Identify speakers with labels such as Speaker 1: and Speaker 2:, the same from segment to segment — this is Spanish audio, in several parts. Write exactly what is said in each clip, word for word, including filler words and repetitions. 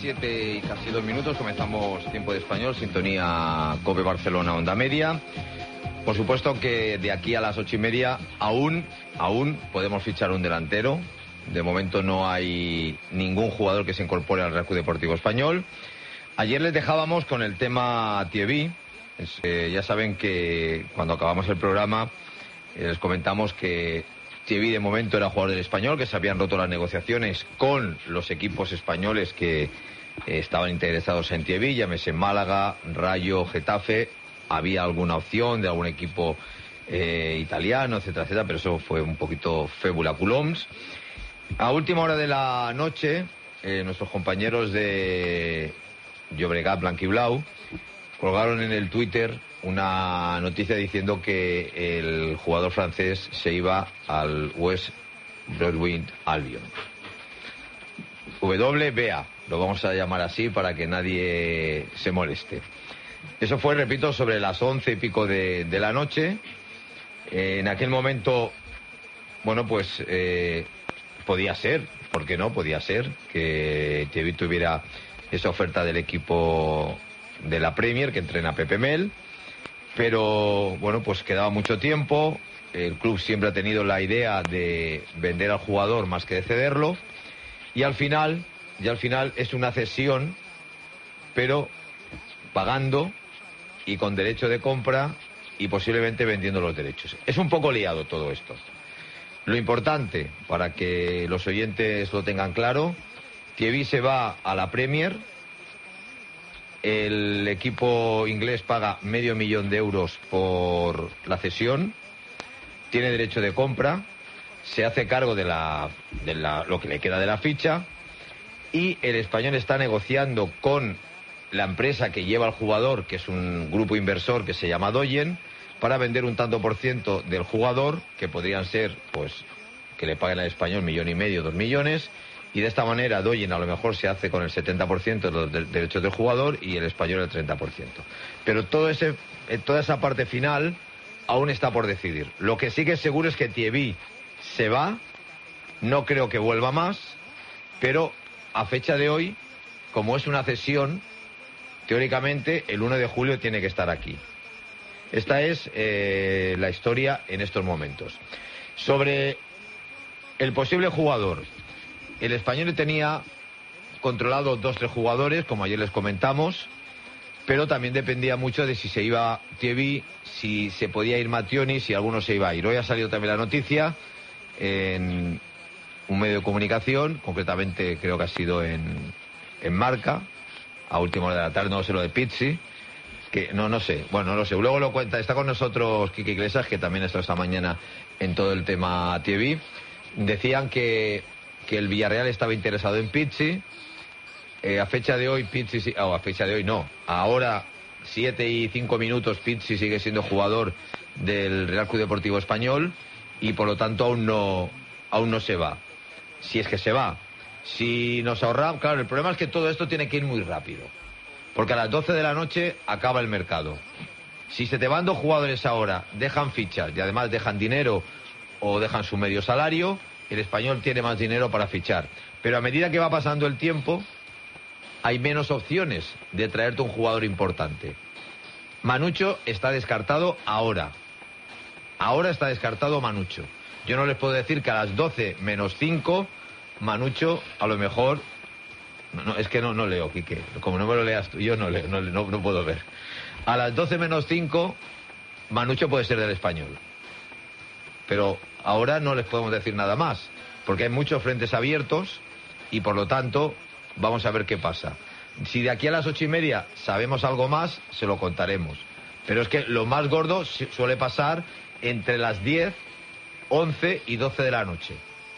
Speaker 1: siete y casi dos minutos, comenzamos Tiempo de Español, sintonía COPE Barcelona, Onda Media. Por supuesto que de aquí a las ocho y media aún, aún podemos fichar un delantero. De momento no hay ningún jugador que se incorpore al Real Club Deportivo Español. Ayer les dejábamos con el tema Thierry. Es, eh, ya saben que cuando acabamos el programa eh, les comentamos que Thierry de momento era jugador del Español, que se habían roto las negociaciones con los equipos españoles que eh, estaban interesados en Thierry, llámese Málaga, Rayo, Getafe. Había alguna opción de algún equipo eh, italiano, etcétera, etcétera, pero eso fue un poquito fébula culoms. A última hora de la noche, eh, nuestros compañeros de Llobregat Blanquiblau colgaron en el Twitter una noticia diciendo que el jugador francés se iba al West Bromwich Albion. W B A, lo vamos a llamar así para que nadie se moleste. Eso fue, repito, sobre las once y pico de, de la noche. Eh, en aquel momento, bueno, pues eh, podía ser, ¿por qué no? Podía ser que Thierry tuviera esa oferta del equipo de la Premier que entrena Pepe Mel, pero bueno, pues quedaba mucho tiempo. El club siempre ha tenido la idea de vender al jugador más que de cederlo, y al final, y al final es una cesión, pero pagando y con derecho de compra y posiblemente vendiendo los derechos. Es un poco liado todo esto. Lo importante, para que los oyentes lo tengan claro, Thierry se va a la Premier. El equipo inglés paga medio millón de euros por la cesión, tiene derecho de compra, se hace cargo de la, de la, lo que le queda de la ficha, y el Español está negociando con la empresa que lleva al jugador, que es un grupo inversor que se llama Doyen, para vender un tanto por ciento del jugador, que podrían ser, pues, que le paguen al Español millón y medio, dos millones, y de esta manera Doyen a lo mejor se hace con el setenta por ciento de los de derechos del jugador y el Español el treinta por ciento. Pero todo ese, toda esa parte final aún está por decidir. Lo que sí que es seguro es que Thierry se va, no creo que vuelva más, pero a fecha de hoy, como es una cesión, teóricamente el uno de julio tiene que estar aquí. Esta es eh, la historia en estos momentos. Sobre el posible jugador, el Español tenía controlado dos, tres jugadores, como ayer les comentamos, pero también dependía mucho de si se iba Thierry, si se podía ir Mattioni, si alguno se iba a ir. Hoy ha salido también la noticia en un medio de comunicación, concretamente creo que ha sido en, en Marca, a última hora de la tarde, no sé lo de Pizzi, que no, no sé, bueno, no lo sé, luego lo cuenta, está con nosotros Quique Iglesias, que también está esta mañana en todo el tema Thierry. Decían que, que el Villarreal estaba interesado en Pizzi, eh, a fecha de hoy Pizzi, oh, a fecha de hoy no, ahora siete y cinco minutos Pizzi sigue siendo jugador del Real Club Deportivo Español, y por lo tanto aún no, aún no se va, si es que se va. Si nos ahorramos, claro, el problema es que todo esto tiene que ir muy rápido, porque a las doce de la noche acaba el mercado. Si se te van dos jugadores ahora, dejan fichas y además dejan dinero o dejan su medio salario, el Español tiene más dinero para fichar. Pero a medida que va pasando el tiempo, hay menos opciones de traerte un jugador importante. Manucho está descartado ahora. Ahora está descartado Manucho. Yo no les puedo decir que a las doce menos cinco... Manucho, a lo mejor, no, no, es que no, no leo, Quique, como no me lo leas tú, yo no leo, no, no, no puedo ver. A las doce menos cinco, Manucho puede ser del Español. Pero ahora no les podemos decir nada más, porque hay muchos frentes abiertos y por lo tanto, vamos a ver qué pasa. Si de aquí a las ocho y media sabemos algo más, se lo contaremos. Pero es que lo más gordo suele pasar entre las diez, once y doce de la noche.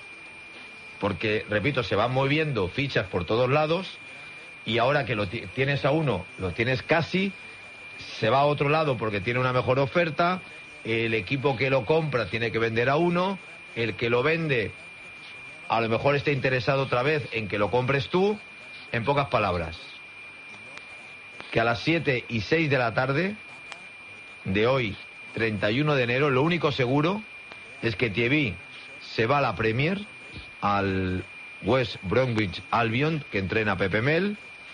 Speaker 1: Porque, repito, se van moviendo fichas por todos lados, y ahora que lo tienes a uno, lo tienes casi, se va a otro lado porque tiene una mejor oferta, el equipo que lo compra tiene que vender a uno, el que lo vende a lo mejor está interesado otra vez en que lo compres tú. En pocas palabras, que a las siete y seis de la tarde de hoy, treinta y uno de enero, lo único seguro es que Thierry se va a la Premier, al West Bromwich Albion, que entrena Pepe Mel,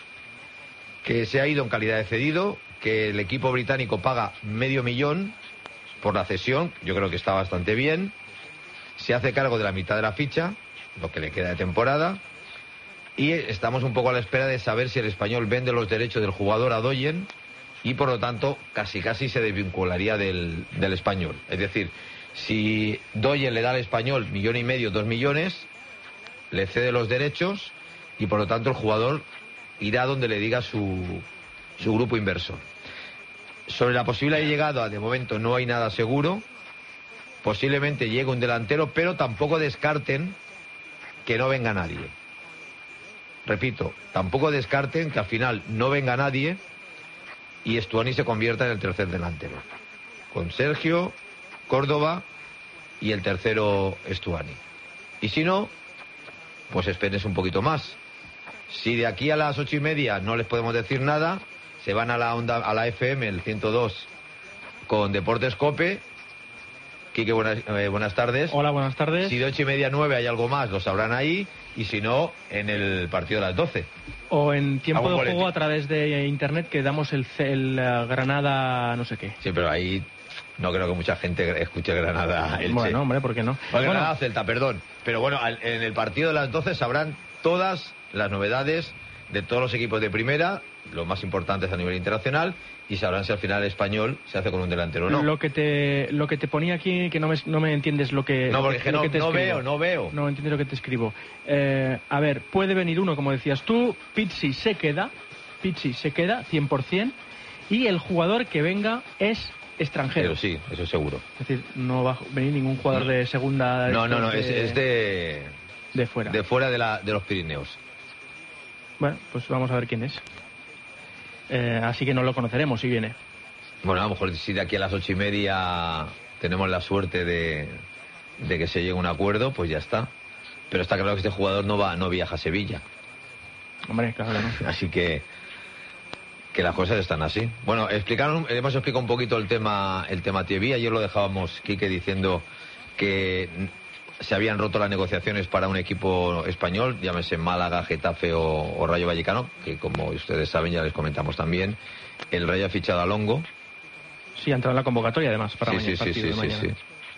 Speaker 1: que se ha ido en calidad de cedido, que el equipo británico paga medio millón por la cesión, yo creo que está bastante bien, se hace cargo de la mitad de la ficha, lo que le queda de temporada, y estamos un poco a la espera de saber si el Español vende los derechos del jugador a Doyen y por lo tanto casi casi se desvincularía del, del Español. Es decir, si Doyen le da al Español millón y medio, dos millones, le cede los derechos y por lo tanto el jugador irá donde le diga su, su grupo inversor. Sobre la posible llegada, de momento no hay nada seguro. Posiblemente llegue un delantero, pero tampoco descarten que no venga nadie. Repito, tampoco descarten que al final no venga nadie y Estuani se convierta en el tercer delantero. Con Sergio, Córdoba y el tercero Estuani. Y si no, pues esperes un poquito más. Si de aquí a las ocho y media no les podemos decir nada, se van a la onda, a la F M, el ciento dos, con Deportes Cope. Quique, buenas, eh, buenas tardes.
Speaker 2: Hola, buenas tardes.
Speaker 1: Si de ocho y media a nueve hay algo más, lo sabrán ahí. Y si no, en el partido de las doce.
Speaker 2: O en tiempo de
Speaker 1: boletín.
Speaker 2: juego a través de internet, que damos el, el uh, Granada no sé qué.
Speaker 1: Sí, pero ahí no creo que mucha gente escuche Granada Elche.
Speaker 2: Bueno, hombre, ¿por qué no?
Speaker 1: O
Speaker 2: bueno,
Speaker 1: Granada Celta, perdón. Pero bueno, en el partido de las doce sabrán todas las novedades de todos los equipos de primera, los más importantes a nivel internacional, y sabrán si al final el Español se hace con un delantero o no.
Speaker 2: Lo que te lo que te ponía aquí, que no me, no me entiendes lo que
Speaker 1: No,
Speaker 2: lo
Speaker 1: porque
Speaker 2: que,
Speaker 1: no,
Speaker 2: lo que te
Speaker 1: no
Speaker 2: escribo.
Speaker 1: veo, no veo.
Speaker 2: No entiendes lo que te escribo. Eh, a ver, puede venir uno, como decías tú, Pizzi se queda, Pizzi se queda, cien por ciento, y el jugador que venga es extranjero.
Speaker 1: Pero sí, eso seguro.
Speaker 2: Es decir, no va a venir ningún jugador de segunda...
Speaker 1: No, no, no,
Speaker 2: de,
Speaker 1: es, es de...
Speaker 2: De fuera.
Speaker 1: De fuera de, la, de los Pirineos.
Speaker 2: Bueno, pues vamos a ver quién es. Eh, así que no lo conoceremos si viene.
Speaker 1: Bueno, a lo mejor si de aquí a las ocho y media tenemos la suerte de, de que se llegue a un acuerdo, pues ya está. Pero está claro que este jugador no va, no viaja a Sevilla.
Speaker 2: Hombre, claro que no.
Speaker 1: Así que que las cosas están así. Bueno, explicaron, hemos explicado un poquito el tema, el tema Thierry. Ayer lo dejábamos, Quique, diciendo que se habían roto las negociaciones para un equipo español, llámese Málaga, Getafe o, o Rayo Vallecano, que como ustedes saben, ya les comentamos también, el Rayo ha fichado a Longo.
Speaker 2: Sí, ha entrado en la convocatoria además para
Speaker 1: sí,
Speaker 2: mañana,
Speaker 1: sí,
Speaker 2: partido
Speaker 1: sí,
Speaker 2: de
Speaker 1: sí,
Speaker 2: mañana.
Speaker 1: sí, sí.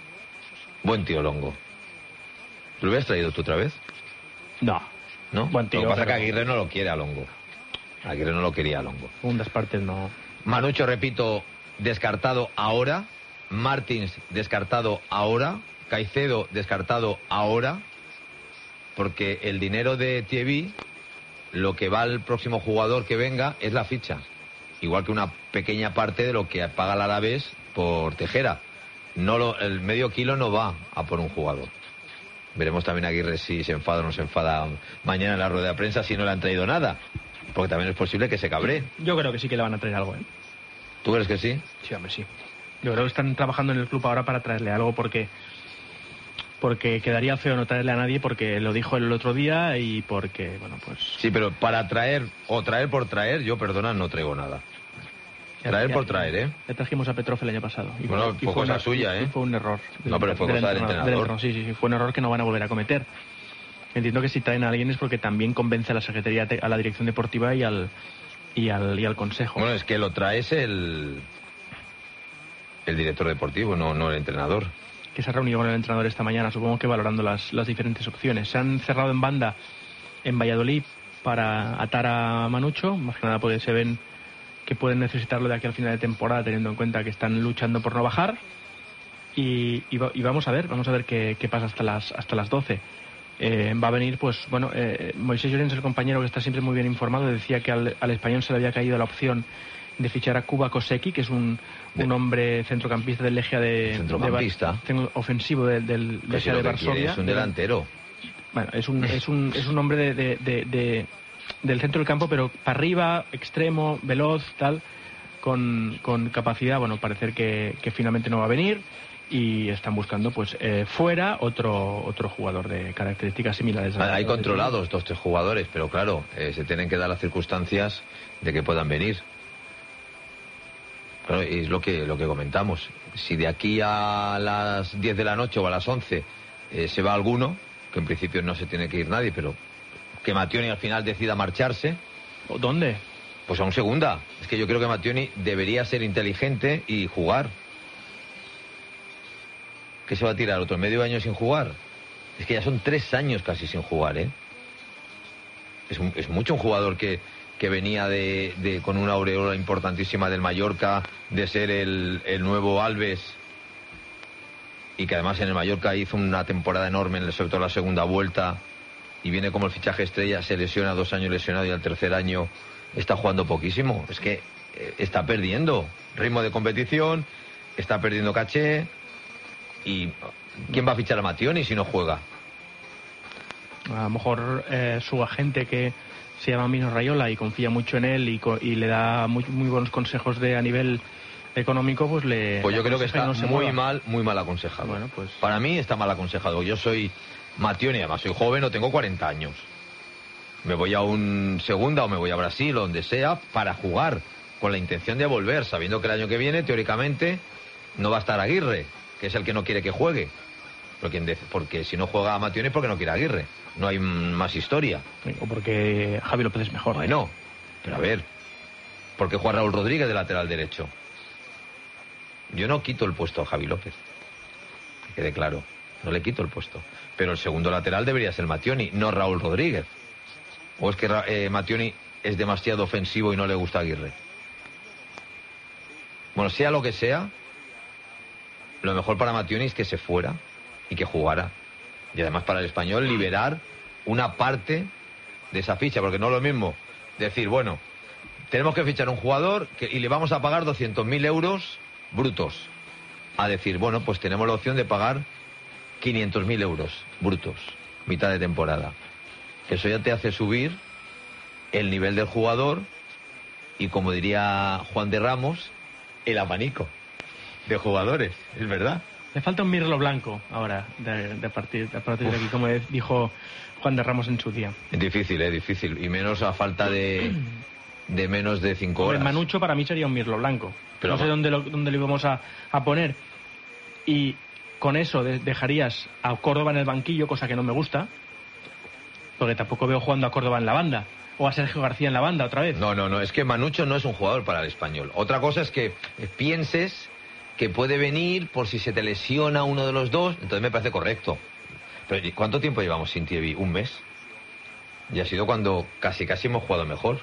Speaker 1: Buen tío Longo. ¿Lo hubieras traído tú otra vez?
Speaker 2: No.
Speaker 1: ¿No?
Speaker 2: Buen tío,
Speaker 1: Lo que pasa es
Speaker 2: pero...
Speaker 1: que Aguirre no lo quiere a Longo. Aguirre no lo quería a Longo.
Speaker 2: Segundas partes no.
Speaker 1: Manucho, repito, descartado ahora. Martins, descartado ahora. Caicedo, descartado ahora. Porque el dinero de Thierry, lo que va al próximo jugador que venga, es la ficha. Igual que una pequeña parte de lo que paga el Alavés por Tejera. No lo, el medio kilo no va a por un jugador. Veremos también a Aguirre si se enfada o no se enfada mañana en la rueda de prensa si no le han traído nada. Porque también es posible que se cabree.
Speaker 2: Yo creo que sí que le van a traer algo, ¿eh?
Speaker 1: ¿Tú crees que sí?
Speaker 2: Sí, hombre, sí. Yo creo que están trabajando en el club ahora para traerle algo porque porque quedaría feo no traerle a nadie porque lo dijo el otro día y porque, bueno, pues...
Speaker 1: Sí, pero para traer o traer por traer, yo, perdona, no traigo nada. Traer
Speaker 2: ya,
Speaker 1: por
Speaker 2: ya,
Speaker 1: traer, ¿eh?
Speaker 2: Le trajimos a Petrov el año pasado. Y
Speaker 1: bueno,
Speaker 2: fue,
Speaker 1: fue cosa
Speaker 2: un,
Speaker 1: suya, ¿eh?
Speaker 2: Y fue un error.
Speaker 1: No, pero fue cosa del entrenador.
Speaker 2: Del, sí, sí, sí, fue un error que no van a volver a cometer. Entiendo que si traen a alguien es porque también convence a la Secretaría, a la Dirección Deportiva y al y al, y al Consejo.
Speaker 1: Bueno, es que lo traes el el director deportivo, no, no el entrenador.
Speaker 2: Que se ha reunido con el entrenador esta mañana, supongo que valorando las, las diferentes opciones. Se han cerrado en banda en Valladolid para atar a Manucho, más que nada porque se ven que pueden necesitarlo de aquí al final de temporada, teniendo en cuenta que están luchando por no bajar. Y, y, y vamos a ver, vamos a ver qué, qué pasa hasta las hasta las doce. Eh, va a venir, pues, bueno, eh, Moisés Llorens, el compañero que está siempre muy bien informado, decía que al, al Español se le había caído la opción de fichar a Kuba Koseki, que es un, un hombre centrocampista del Legia de...
Speaker 1: Centrocampista.
Speaker 2: De, ofensivo del, del Legia de Varsovia.
Speaker 1: Es un delantero.
Speaker 2: Bueno, es un, es un, es un hombre de, de, de, de, del centro del campo, pero para arriba, extremo, veloz, tal, con, con capacidad. Bueno, parecer que, que finalmente no va a venir. Y están buscando, pues, eh, fuera otro otro jugador de características similares.
Speaker 1: A Hay controlados dos tres jugadores, pero claro, eh, se tienen que dar las circunstancias de que puedan venir. Claro, es lo que lo que comentamos. Si de aquí a las diez de la noche o a las once eh, se va alguno, que en principio no se tiene que ir nadie, pero que Mattioni al final decida marcharse.
Speaker 2: ¿Dónde?
Speaker 1: Pues a un segunda. Es que yo creo que Mattioni debería ser inteligente y jugar. ¿Qué se va a tirar? ¿Otro medio año sin jugar? Es que ya son tres años casi sin jugar, ¿eh? Es, es mucho un jugador que, que venía de, de con una aureola importantísima del Mallorca, de ser el, el nuevo Alves, y que además en el Mallorca hizo una temporada enorme, sobre todo en la segunda vuelta, y viene como el fichaje estrella, se lesiona dos años lesionado y al tercer año está jugando poquísimo. Es que eh, está perdiendo ritmo de competición, está perdiendo caché. ¿Y quién va a fichar a Mattioni si no juega?
Speaker 2: A lo mejor eh, su agente, que se llama Mino Raiola y confía mucho en él y, y le da muy, muy buenos consejos de a nivel económico, pues le...
Speaker 1: Pues yo creo que está
Speaker 2: no
Speaker 1: muy mueva. mal, muy mal aconsejado.
Speaker 2: Bueno, pues...
Speaker 1: Para mí está mal aconsejado. Yo soy Mattioni, además soy joven, no tengo cuarenta años. Me voy a un segunda o me voy a Brasil o donde sea para jugar, con la intención de volver, sabiendo que el año que viene, teóricamente, no va a estar Aguirre, que es el que no quiere que juegue. Porque, porque si no juega a Mattioni es porque no quiere a Aguirre. No hay más historia.
Speaker 2: O porque Javi López es mejor.
Speaker 1: Bueno, pero a ver, ¿por qué juega Raúl Rodríguez de lateral derecho? Yo no quito el puesto a Javi López, que quede claro. No le quito el puesto. Pero el segundo lateral debería ser Mattioni, no Raúl Rodríguez. ¿O es que eh, Mattioni es demasiado ofensivo y no le gusta a Aguirre? Bueno, sea lo que sea, lo mejor para Mattioni es que se fuera y que jugara. Y además para el Español liberar una parte de esa ficha, porque no es lo mismo decir, bueno, tenemos que fichar un jugador que, y le vamos a pagar doscientos mil euros brutos, a decir, bueno, pues tenemos la opción de pagar quinientos mil euros brutos, mitad de temporada. Eso ya te hace subir el nivel del jugador y, como diría Juan de Ramos, el abanico de jugadores, es verdad.
Speaker 2: Le falta un mirlo blanco ahora, de, de, partir, de partir de aquí, como dijo Juan de Ramos en su día.
Speaker 1: Es difícil, es difícil. Y menos a falta de, de menos de cinco horas.
Speaker 2: El Manucho para mí sería un mirlo blanco.
Speaker 1: Pero
Speaker 2: no sé dónde lo, dónde lo íbamos a, a poner. Y con eso de, dejarías a Córdoba en el banquillo, cosa que no me gusta. Porque tampoco veo jugando a Córdoba en la banda. O a Sergio García en la banda otra vez.
Speaker 1: No, no, no. Es que Manucho no es un jugador para el Español. Otra cosa es que pienses que puede venir por si se te lesiona uno de los dos, entonces me parece correcto. Pero ¿cuánto tiempo llevamos sin Thierry? ¿Un mes? Y ha sido cuando casi casi hemos jugado mejor.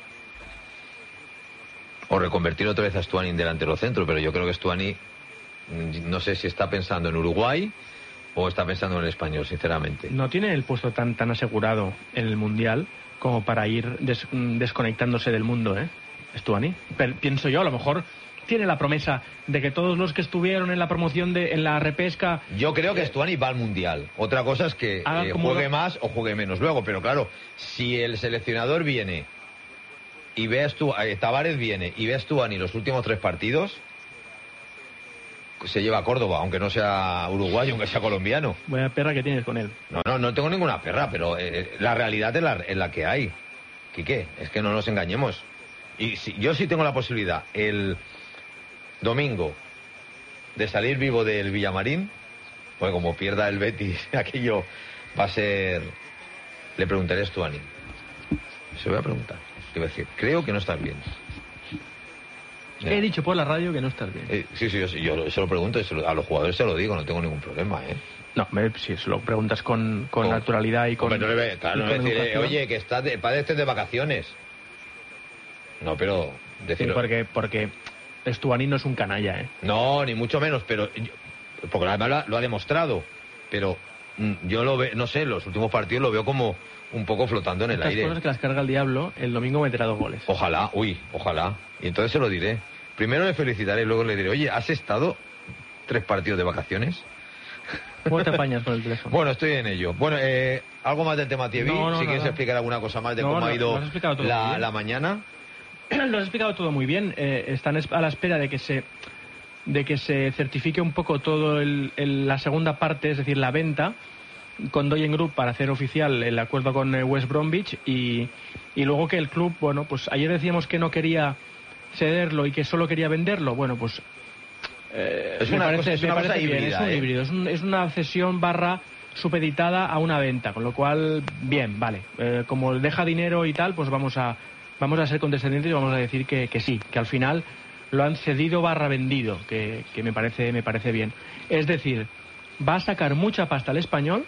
Speaker 1: O reconvertir otra vez a Stuani en delantero centro, pero yo creo que Stuani, no sé si está pensando en Uruguay o está pensando en el Español, sinceramente.
Speaker 2: No tiene el puesto tan tan asegurado en el Mundial como para ir des, desconectándose del mundo, ¿eh? Stuani. Pero pienso yo, a lo mejor tiene la promesa de que todos los que estuvieron en la promoción de en la repesca...
Speaker 1: Yo creo que Stuani va al Mundial. Otra cosa es que eh, juegue lo... más o juegue menos luego. Pero claro, si el seleccionador viene y ve a Stuani, eh, Tavares viene y ve a Stuani los últimos tres partidos, se lleva a Córdoba, aunque no sea uruguayo, aunque sea colombiano.
Speaker 2: Buena perra que tienes con él.
Speaker 1: No, no, no tengo ninguna perra, pero eh, la realidad es la, es la que hay. Quique, es que no nos engañemos. Y si, yo sí tengo la posibilidad el domingo de salir vivo del Villamarín, pues como pierda el Betis, aquello va a ser... Le preguntaré a Stuani. Se voy a preguntar. ¿Qué va a decir? Creo que no estás bien.
Speaker 2: Ya. He dicho por la radio que no estás bien.
Speaker 1: Eh, sí, sí, yo, yo se lo pregunto, se lo, a los jugadores se lo digo, no tengo ningún problema, ¿eh?
Speaker 2: No, me, si se lo preguntas con, con, con naturalidad y con...
Speaker 1: Hombre, no le ve, claro, no le decir, oye, que estás de, padeces de vacaciones. No, pero... Decirlo.
Speaker 2: Sí, porque... porque... Stuani no es un canalla, ¿eh?
Speaker 1: No, ni mucho menos, pero... Porque además lo ha demostrado. Pero yo lo veo, no sé, los últimos partidos lo veo como un poco flotando en el
Speaker 2: Estas
Speaker 1: aire.
Speaker 2: cosas que las carga el diablo, el domingo meterá dos goles.
Speaker 1: Ojalá, uy, ojalá. Y entonces se lo diré. Primero le felicitaré y luego le diré, oye, ¿has estado tres partidos de vacaciones?
Speaker 2: ¿Cómo te apañas con el teléfono?
Speaker 1: Bueno, estoy en ello. Bueno, eh, algo más del tema Thierry,
Speaker 2: no, no,
Speaker 1: si
Speaker 2: no,
Speaker 1: quieres
Speaker 2: no.
Speaker 1: explicar alguna cosa más de
Speaker 2: no,
Speaker 1: cómo
Speaker 2: no,
Speaker 1: ha ido la, la mañana.
Speaker 2: Lo has explicado todo muy bien. Eh, están a la espera de que se de que se certifique un poco todo el, el, la segunda parte, es decir, la venta con Doyen Group para hacer oficial el acuerdo con West Bromwich y, y luego que el club, bueno, pues ayer decíamos que no quería cederlo y que solo quería venderlo. Bueno, pues eh,
Speaker 1: es una
Speaker 2: me parece,
Speaker 1: cosa, es una
Speaker 2: me
Speaker 1: cosa
Speaker 2: parece bien,
Speaker 1: híbrida,
Speaker 2: es un
Speaker 1: ¿eh?
Speaker 2: híbrido, es, un, es una cesión barra supeditada a una venta, con lo cual, bien, vale. Eh, como deja dinero y tal, pues vamos a vamos a ser condescendientes y vamos a decir que, que sí, que al final lo han cedido barra vendido, que, que me parece me parece bien. Es decir, va a sacar mucha pasta al Español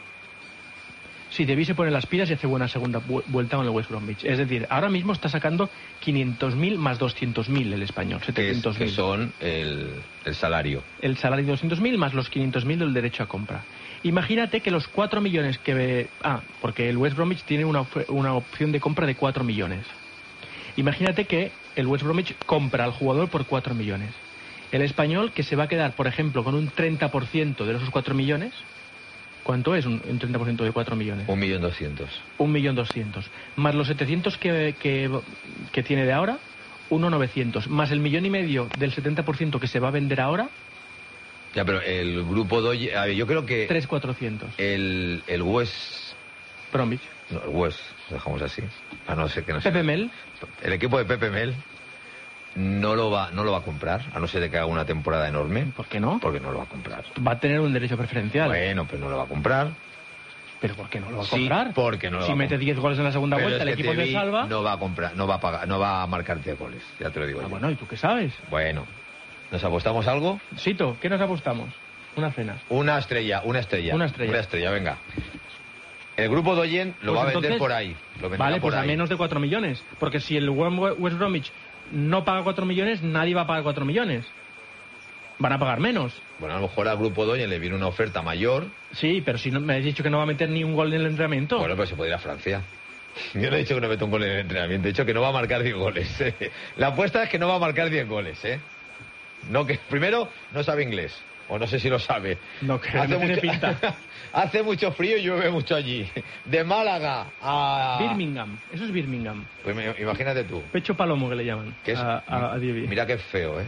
Speaker 2: si De Bie se pone las pilas y hace buena segunda vuelta con el West Bromwich. Es decir, ahora mismo está sacando quinientos mil más doscientos mil el Español, setecientos mil.
Speaker 1: Que son el, el salario.
Speaker 2: El salario de doscientos mil más los quinientos mil del derecho a compra. Imagínate que los cuatro millones que... Ah, porque el West Bromwich tiene una, una opción de compra de cuatro millones. Imagínate que el West Bromwich compra al jugador por cuatro millones. El Español, que se va a quedar, por ejemplo, con un treinta por ciento de esos cuatro millones... ¿Cuánto es un, un treinta por ciento de cuatro millones?
Speaker 1: Un millón doscientos.
Speaker 2: Un millón doscientos. Más los setecientos que, que, que tiene de ahora, uno novecientos. Más el millón y medio del setenta por ciento que se va a vender ahora.
Speaker 1: Ya, pero el grupo Doyle, a ver, yo creo que...
Speaker 2: tres cuatrocientos.
Speaker 1: El, el West...
Speaker 2: Bromwich.
Speaker 1: No, el West, lo dejamos así. A no ser que no
Speaker 2: Pepe Mel.
Speaker 1: El equipo de Pepe Mel no lo va no lo va a comprar, a no ser de que haga una temporada enorme.
Speaker 2: ¿Por qué no?
Speaker 1: Porque no lo va a comprar.
Speaker 2: Va a tener un derecho preferencial.
Speaker 1: Bueno, pero no lo va a comprar.
Speaker 2: ¿Pero por qué no lo va a
Speaker 1: Sí,
Speaker 2: comprar?
Speaker 1: porque no lo
Speaker 2: si
Speaker 1: va a
Speaker 2: mete diez goles en la segunda
Speaker 1: pero
Speaker 2: vuelta,
Speaker 1: es
Speaker 2: el
Speaker 1: que
Speaker 2: equipo
Speaker 1: T V
Speaker 2: se salva.
Speaker 1: No va a comprar, no va a pagar, no va a marcar diez goles, ya te lo digo
Speaker 2: Ah,
Speaker 1: yo.
Speaker 2: bueno, ¿y tú qué sabes?
Speaker 1: Bueno, ¿nos apostamos algo?
Speaker 2: Sito, ¿qué nos apostamos? Una cena.
Speaker 1: Una estrella, una estrella.
Speaker 2: Una estrella.
Speaker 1: Una estrella, venga. El grupo Doyen lo
Speaker 2: Pues
Speaker 1: va a vender
Speaker 2: entonces,
Speaker 1: por ahí. Lo venderá
Speaker 2: vale,
Speaker 1: por
Speaker 2: pues a
Speaker 1: ahí.
Speaker 2: menos de cuatro millones. Porque si el West Bromwich no paga cuatro millones, nadie va a pagar cuatro millones. Van a pagar menos.
Speaker 1: Bueno, a lo mejor al grupo Doyen le viene una oferta mayor.
Speaker 2: Sí, pero si no, me has dicho que no va a meter ni un gol en el entrenamiento.
Speaker 1: Bueno, pues se puede ir a Francia. Yo no he dicho que no meta un gol en el entrenamiento, he dicho que no va a marcar diez goles. La apuesta es que no va a marcar diez goles, ¿eh? No, que primero no sabe inglés. O no sé si lo sabe.
Speaker 2: No, que
Speaker 1: hace
Speaker 2: no tiene
Speaker 1: mucho,
Speaker 2: pinta.
Speaker 1: Hace mucho frío y llueve mucho allí. De Málaga a...
Speaker 2: Birmingham. Eso es Birmingham.
Speaker 1: Pues me- imagínate tú.
Speaker 2: Pecho palomo que le llaman.
Speaker 1: Que es,
Speaker 2: a, a, a Divi.
Speaker 1: Mira qué feo, ¿eh?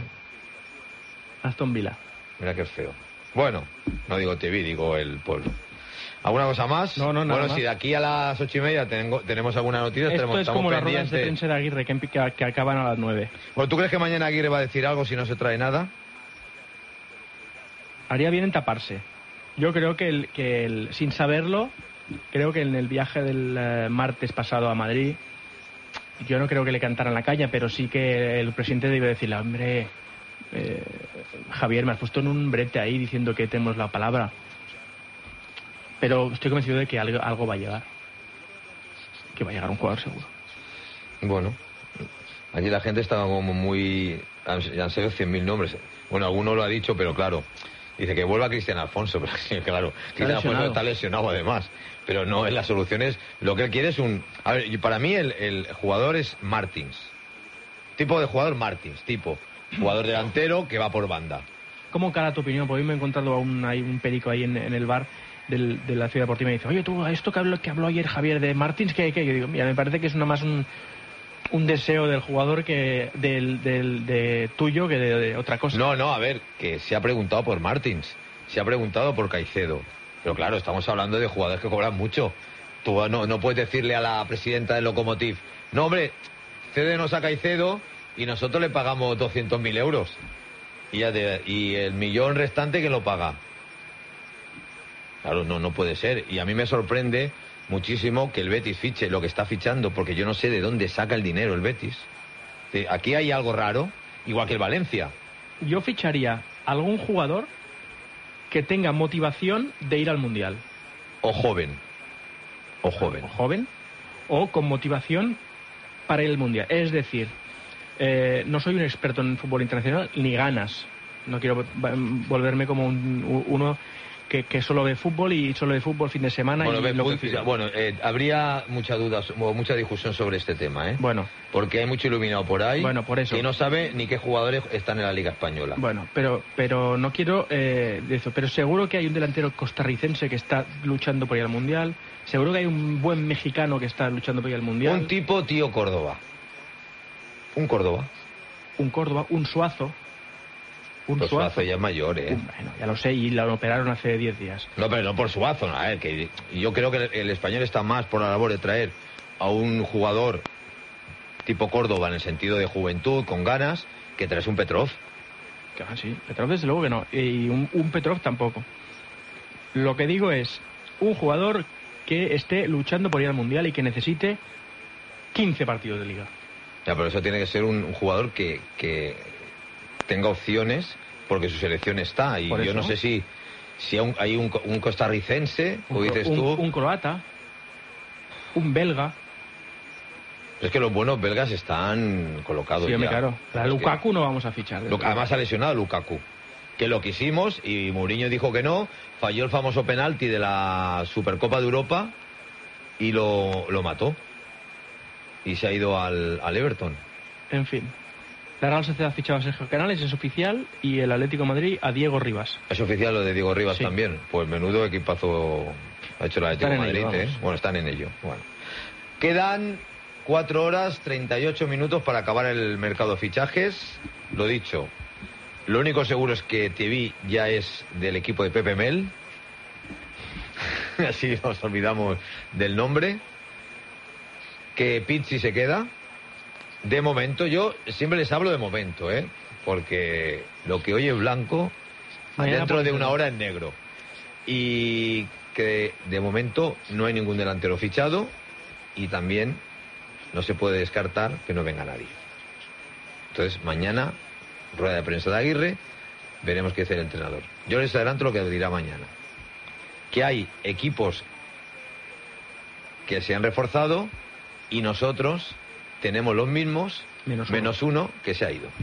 Speaker 2: Aston Villa.
Speaker 1: Mira qué feo. Bueno, no digo T V, digo el pueblo. ¿Alguna cosa más?
Speaker 2: No, no, nada
Speaker 1: Bueno,
Speaker 2: más.
Speaker 1: si de aquí a las ocho y media tengo- tenemos alguna noticia,
Speaker 2: Esto
Speaker 1: tenemos,
Speaker 2: es
Speaker 1: estamos
Speaker 2: como las ruedas de
Speaker 1: pendientes.
Speaker 2: prensa de Aguirre que, que, que acaban a las nueve.
Speaker 1: Bueno, ¿tú crees que mañana Aguirre va a decir algo si no se trae nada?
Speaker 2: Haría bien en taparse. Yo creo que, el, que el, sin saberlo, creo que en el viaje del eh, martes pasado a Madrid, yo no creo que le cantaran la caña, pero sí que el presidente debe decirle, hombre, eh, Javier, me has puesto en un brete ahí diciendo que tenemos la palabra. Pero estoy convencido de que algo, algo va a llegar. Que va a llegar un jugador seguro.
Speaker 1: Bueno, aquí la gente está como muy... Han, han sido cien mil nombres. Bueno, alguno lo ha dicho, pero claro, dice que vuelva Cristian Alfonso, pero sí, claro, Cristian Alfonso
Speaker 2: lesionado.
Speaker 1: está lesionado además, pero no, en las soluciones, lo que él quiere es un... A ver, y para mí el, el jugador es Martins, tipo de jugador Martins, tipo jugador delantero que va por banda.
Speaker 2: ¿Cómo cara tu opinión? Porque hoy me he encontrado a un, hay un perico ahí en, en el bar del, de la Ciudad Deportiva y me dice, oye, tú, esto que habló, que habló ayer Javier de Martins, ¿qué, qué? Yo digo, mira, me parece que es nada más un, un deseo del jugador que del, del de tuyo que de, de otra cosa.
Speaker 1: No, no, a ver, que se ha preguntado por Martins, se ha preguntado por Caicedo, pero claro, estamos hablando de jugadores que cobran mucho. Tú no, no puedes decirle a la presidenta del Lokomotiv, no, hombre, cédenos a Caicedo y nosotros le pagamos doscientos mil euros. Y, ya te- y el millón restante, ¿quién lo paga? Claro, no, no puede ser. Y a mí me sorprende muchísimo que el Betis fiche lo que está fichando, porque yo no sé de dónde saca el dinero el Betis. Sí, aquí hay algo raro, igual que el Valencia.
Speaker 2: Yo ficharía algún jugador que tenga motivación de ir al Mundial.
Speaker 1: O joven. O joven.
Speaker 2: O joven, o con motivación para ir al Mundial. Es decir, eh, no soy un experto en fútbol internacional, ni ganas. No quiero va- volverme como un, u- uno que, que solo ve fútbol y solo ve fútbol fin de semana
Speaker 1: Bueno,
Speaker 2: y
Speaker 1: ve-
Speaker 2: lo
Speaker 1: muy-
Speaker 2: que
Speaker 1: bueno eh, habría mucha duda, o mucha discusión sobre este tema, ¿eh?
Speaker 2: Bueno,
Speaker 1: Porque hay mucho iluminado por ahí.
Speaker 2: Bueno, por eso.
Speaker 1: Que no sabe ni qué jugadores están en la Liga Española.
Speaker 2: bueno, pero pero no quiero eh, de eso. Pero seguro que hay un delantero costarricense que está luchando por ir al Mundial. Seguro que hay un buen mexicano que está luchando por ir al Mundial.
Speaker 1: Un tipo tío Córdoba. Un Córdoba.
Speaker 2: Un Córdoba, un Suazo. Un
Speaker 1: Pues
Speaker 2: Suazo.
Speaker 1: Suazo ya es mayor, ¿eh?
Speaker 2: Un- Bueno, ya lo sé, y lo operaron hace diez días.
Speaker 1: No, pero no por Suazo, no, a ver, que yo creo que el, el español está más por la labor de traer a un jugador tipo Córdoba en el sentido de juventud, con ganas, que traes un Petrov.
Speaker 2: Que va, sí, Petrov desde luego que no. Y un, un Petrov tampoco. Lo que digo es, un jugador que esté luchando por ir al Mundial y que necesite quince partidos de liga.
Speaker 1: Ya, pero eso tiene que ser un, un jugador que, que tenga opciones, porque su selección está. Y yo no sé si, si hay un, hay un, un costarricense, como dices
Speaker 2: un,
Speaker 1: tú.
Speaker 2: Un croata, un belga.
Speaker 1: Es que los buenos belgas están colocados
Speaker 2: sí,
Speaker 1: ya.
Speaker 2: claro. La Lukaku que... no vamos a fichar.
Speaker 1: Además ha lesionado a Lukaku, que lo quisimos y Mourinho dijo que no, falló el famoso penalti de la Supercopa de Europa y lo, lo mató. Y se ha ido al, al Everton.
Speaker 2: En fin. La Real Sociedad ha fichado a Sergio Canales, es oficial, y el Atlético de Madrid a Diego Rivas.
Speaker 1: ¿Es oficial lo de Diego Rivas
Speaker 2: sí.
Speaker 1: también? Pues menudo equipazo ha hecho el Atlético de Madrid, ello, ¿eh? Bueno, están en ello. Bueno. Quedan cuatro horas treinta y ocho minutos para acabar el mercado de fichajes. Lo dicho, lo único seguro es que Thierry ya es del equipo de Pepe Mel. Así nos olvidamos del nombre. Que Pizzi se queda. De momento, yo siempre les hablo de momento, ¿eh? Porque lo que hoy es blanco, mañana dentro de una hora es negro. Y que de momento no hay ningún delantero fichado y también no se puede descartar que no venga nadie. Entonces, mañana, rueda de prensa de Aguirre, veremos qué dice el entrenador. Yo les adelanto lo que dirá mañana. Que hay equipos que se han reforzado y nosotros tenemos los mismos, menos uno. menos uno que se ha ido.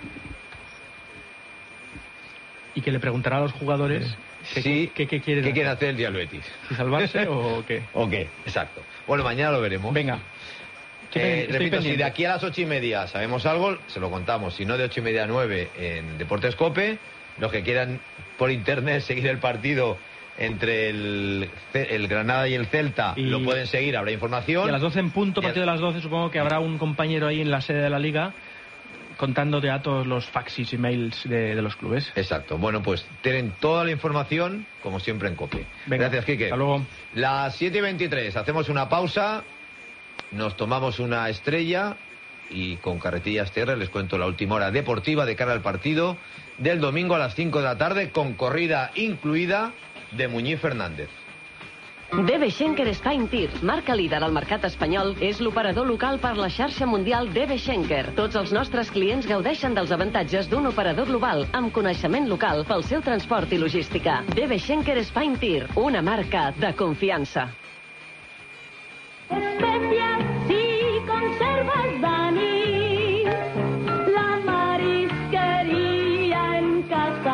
Speaker 2: Y que le preguntará a los jugadores
Speaker 1: qué, sí,
Speaker 2: qué, qué, qué quieren
Speaker 1: qué
Speaker 2: hacer.
Speaker 1: quiere hacer el día Betis.
Speaker 2: ¿Si salvarse o qué?
Speaker 1: O qué, exacto. Bueno, mañana lo veremos.
Speaker 2: Venga.
Speaker 1: Eh, repito, pendiente. Si de aquí a las ocho y media sabemos algo, se lo contamos. Si no, de ocho y media a nueve en Deportes Cope. Los que quieran por internet seguir el partido entre el, el Granada y el Celta, y lo pueden seguir, habrá información.
Speaker 2: Y a las doce en punto, a partir de las doce, supongo que habrá un compañero ahí en la sede de la Liga contándote a todos los faxis y mails de, de los clubes.
Speaker 1: Exacto. Bueno, pues tienen toda la información, como siempre, en Cope.
Speaker 2: Venga,
Speaker 1: gracias, Quique.
Speaker 2: Hasta luego.
Speaker 1: Las siete y veintitrés, hacemos una pausa, nos tomamos una estrella y con Carretillas T R les cuento la última hora deportiva de cara al partido del domingo a las cinco de la tarde, con corrida incluida de Muñiz Fernández.
Speaker 3: D B Schenker Spine Tir, marca líder al mercat espanyol, és l'operador local per la xarxa mundial D B Schenker. Tots els nostres clients gaudeixen dels avantatges d'un operador global amb coneixement local pel seu transport i logística. D B Schenker Spine Tir, una marca de confiança.
Speaker 4: Especias y conservas Dani, la marisqueria en casa.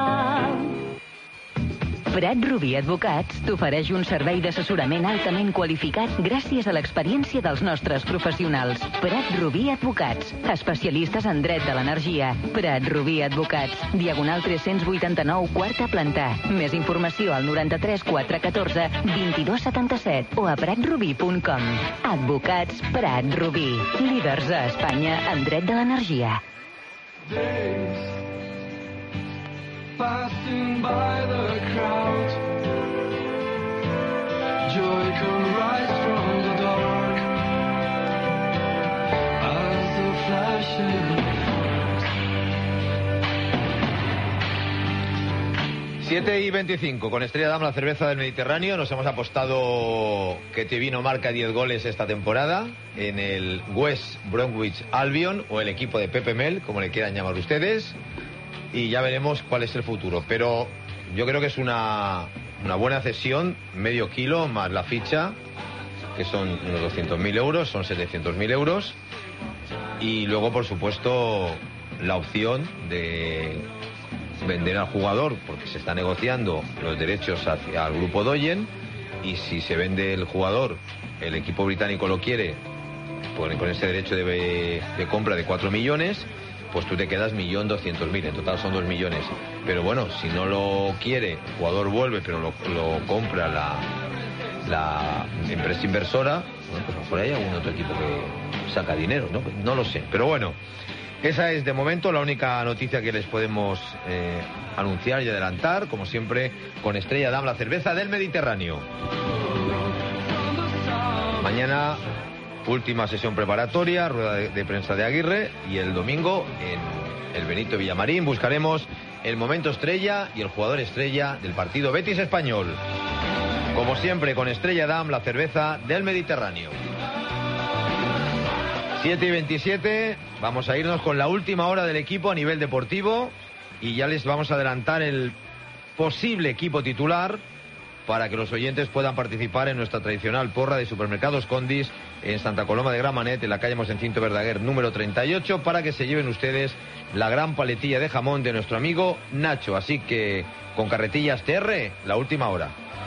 Speaker 5: Prat Rubí Advocats t'ofereix un servei d'assessorament altament qualificat gràcies a l'experiència dels nostres professionals. Prat Rubí Advocats, especialistes en dret de l'energia. Prat Rubí Advocats, diagonal tres-cents vuitanta-nou, quarta planta. Més informació al noranta-tres quatre catorze vint-i-dos setanta-set o a prat rubí punt com. Advocats Prat Rubí, líders a Espanya en dret de l'energia.
Speaker 6: Passing by the crowd, joy can rise from the dark as the flashing.
Speaker 1: siete y veinticinco, con Estrella Damm, la cerveza del Mediterráneo. Nos hemos apostado que Tevino marca diez goles esta temporada en el West Bromwich Albion, o el equipo de Pepe Mel, como le quieran llamar ustedes. Y ya veremos cuál es el futuro. Pero yo creo que es una, una buena cesión, medio kilo más la ficha, que son unos doscientos mil euros, son setecientos mil euros. Y luego, por supuesto, la opción de vender al jugador, porque se está negociando los derechos hacia el grupo Doyen. Y si se vende el jugador, el equipo británico lo quiere, pues con ese derecho de, de compra de cuatro millones, pues tú te quedas un millón doscientos mil, en total son dos millones. Pero bueno, si no lo quiere, el jugador vuelve, pero lo, lo compra la, la empresa inversora, bueno, pues a lo mejor hay algún otro equipo que saca dinero, ¿no? No lo sé. Pero bueno, esa es de momento la única noticia que les podemos eh, anunciar y adelantar, como siempre, con Estrella Damm, la cerveza del Mediterráneo. Mañana, última sesión preparatoria, rueda de, de prensa de Aguirre, y el domingo en el Benito Villamarín buscaremos el momento estrella y el jugador estrella del partido Betis Español. Como siempre, con Estrella Damm, la cerveza del Mediterráneo. siete y veintisiete, vamos a irnos con la última hora del equipo a nivel deportivo y ya les vamos a adelantar el posible equipo titular para que los oyentes puedan participar en nuestra tradicional porra de Supermercados Condis en Santa Coloma de Gramenet, en la calle Mosencinto Verdaguer número treinta y ocho, para que se lleven ustedes la gran paletilla de jamón de nuestro amigo Nacho. Así que con Carretillas T R, la última hora.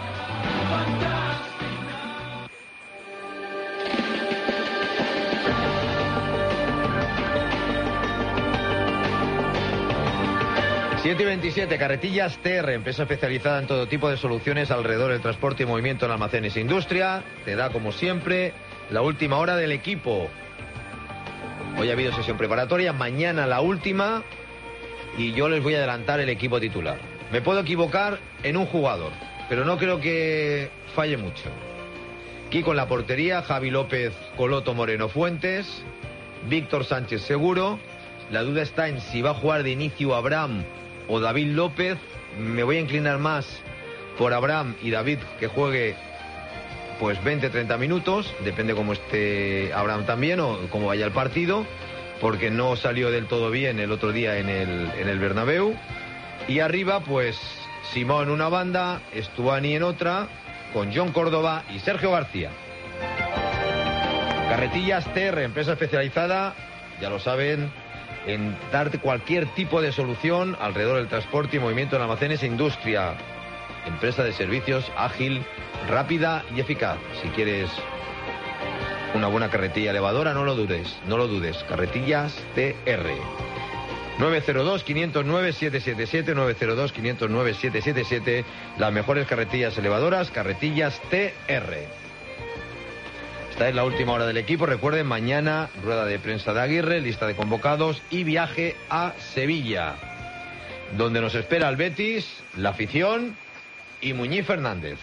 Speaker 1: siete y veintisiete, Carretillas T R, empresa especializada en todo tipo de soluciones alrededor del transporte y movimiento en almacenes e industria. Te da, como siempre, la última hora del equipo. Hoy ha habido sesión preparatoria, mañana la última, y yo les voy a adelantar el equipo titular. Me puedo equivocar en un jugador, pero no creo que falle mucho. Kiko en la portería, Javi López, Coloto, Moreno, Fuentes, Víctor Sánchez seguro. La duda está en si va a jugar de inicio Abraham o David López. Me voy a inclinar más por Abraham y David que juegue pues veinte a treinta minutos, depende cómo esté Abraham también o cómo vaya el partido, porque no salió del todo bien el otro día en el, en el Bernabéu. Y arriba pues Simón en una banda, Estuani en otra, con John Córdoba y Sergio García. Carretillas T R, empresa especializada, ya lo saben, en darte cualquier tipo de solución alrededor del transporte y movimiento en almacenes e industria. Empresa de servicios ágil, rápida y eficaz. Si quieres una buena carretilla elevadora, no lo dudes, no lo dudes. Carretillas T R. nueve cero dos, quinientos nueve, siete siete siete, nueve cero dos, quinientos nueve, siete siete siete. Las mejores carretillas elevadoras, Carretillas T R. Esta es la última hora del equipo. Recuerden, mañana rueda de prensa de Aguirre, lista de convocados y viaje a Sevilla, donde nos espera el Betis, la afición y Muñiz Fernández.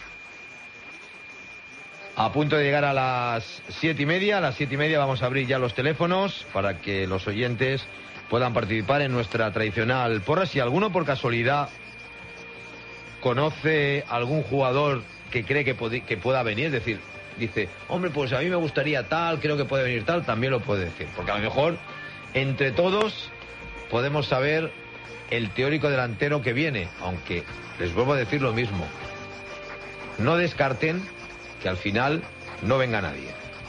Speaker 1: A punto de llegar a las siete y media. A las siete y media vamos a abrir ya los teléfonos para que los oyentes puedan participar en nuestra tradicional porra. Si alguno por casualidad conoce algún jugador que cree que, pod- que pueda venir, es decir, dice, hombre, pues a mí me gustaría tal, creo que puede venir tal, también lo puede decir. Porque a lo mejor, entre todos, podemos saber el teórico delantero que viene. Aunque, les vuelvo a decir lo mismo, no descarten que al final no venga nadie.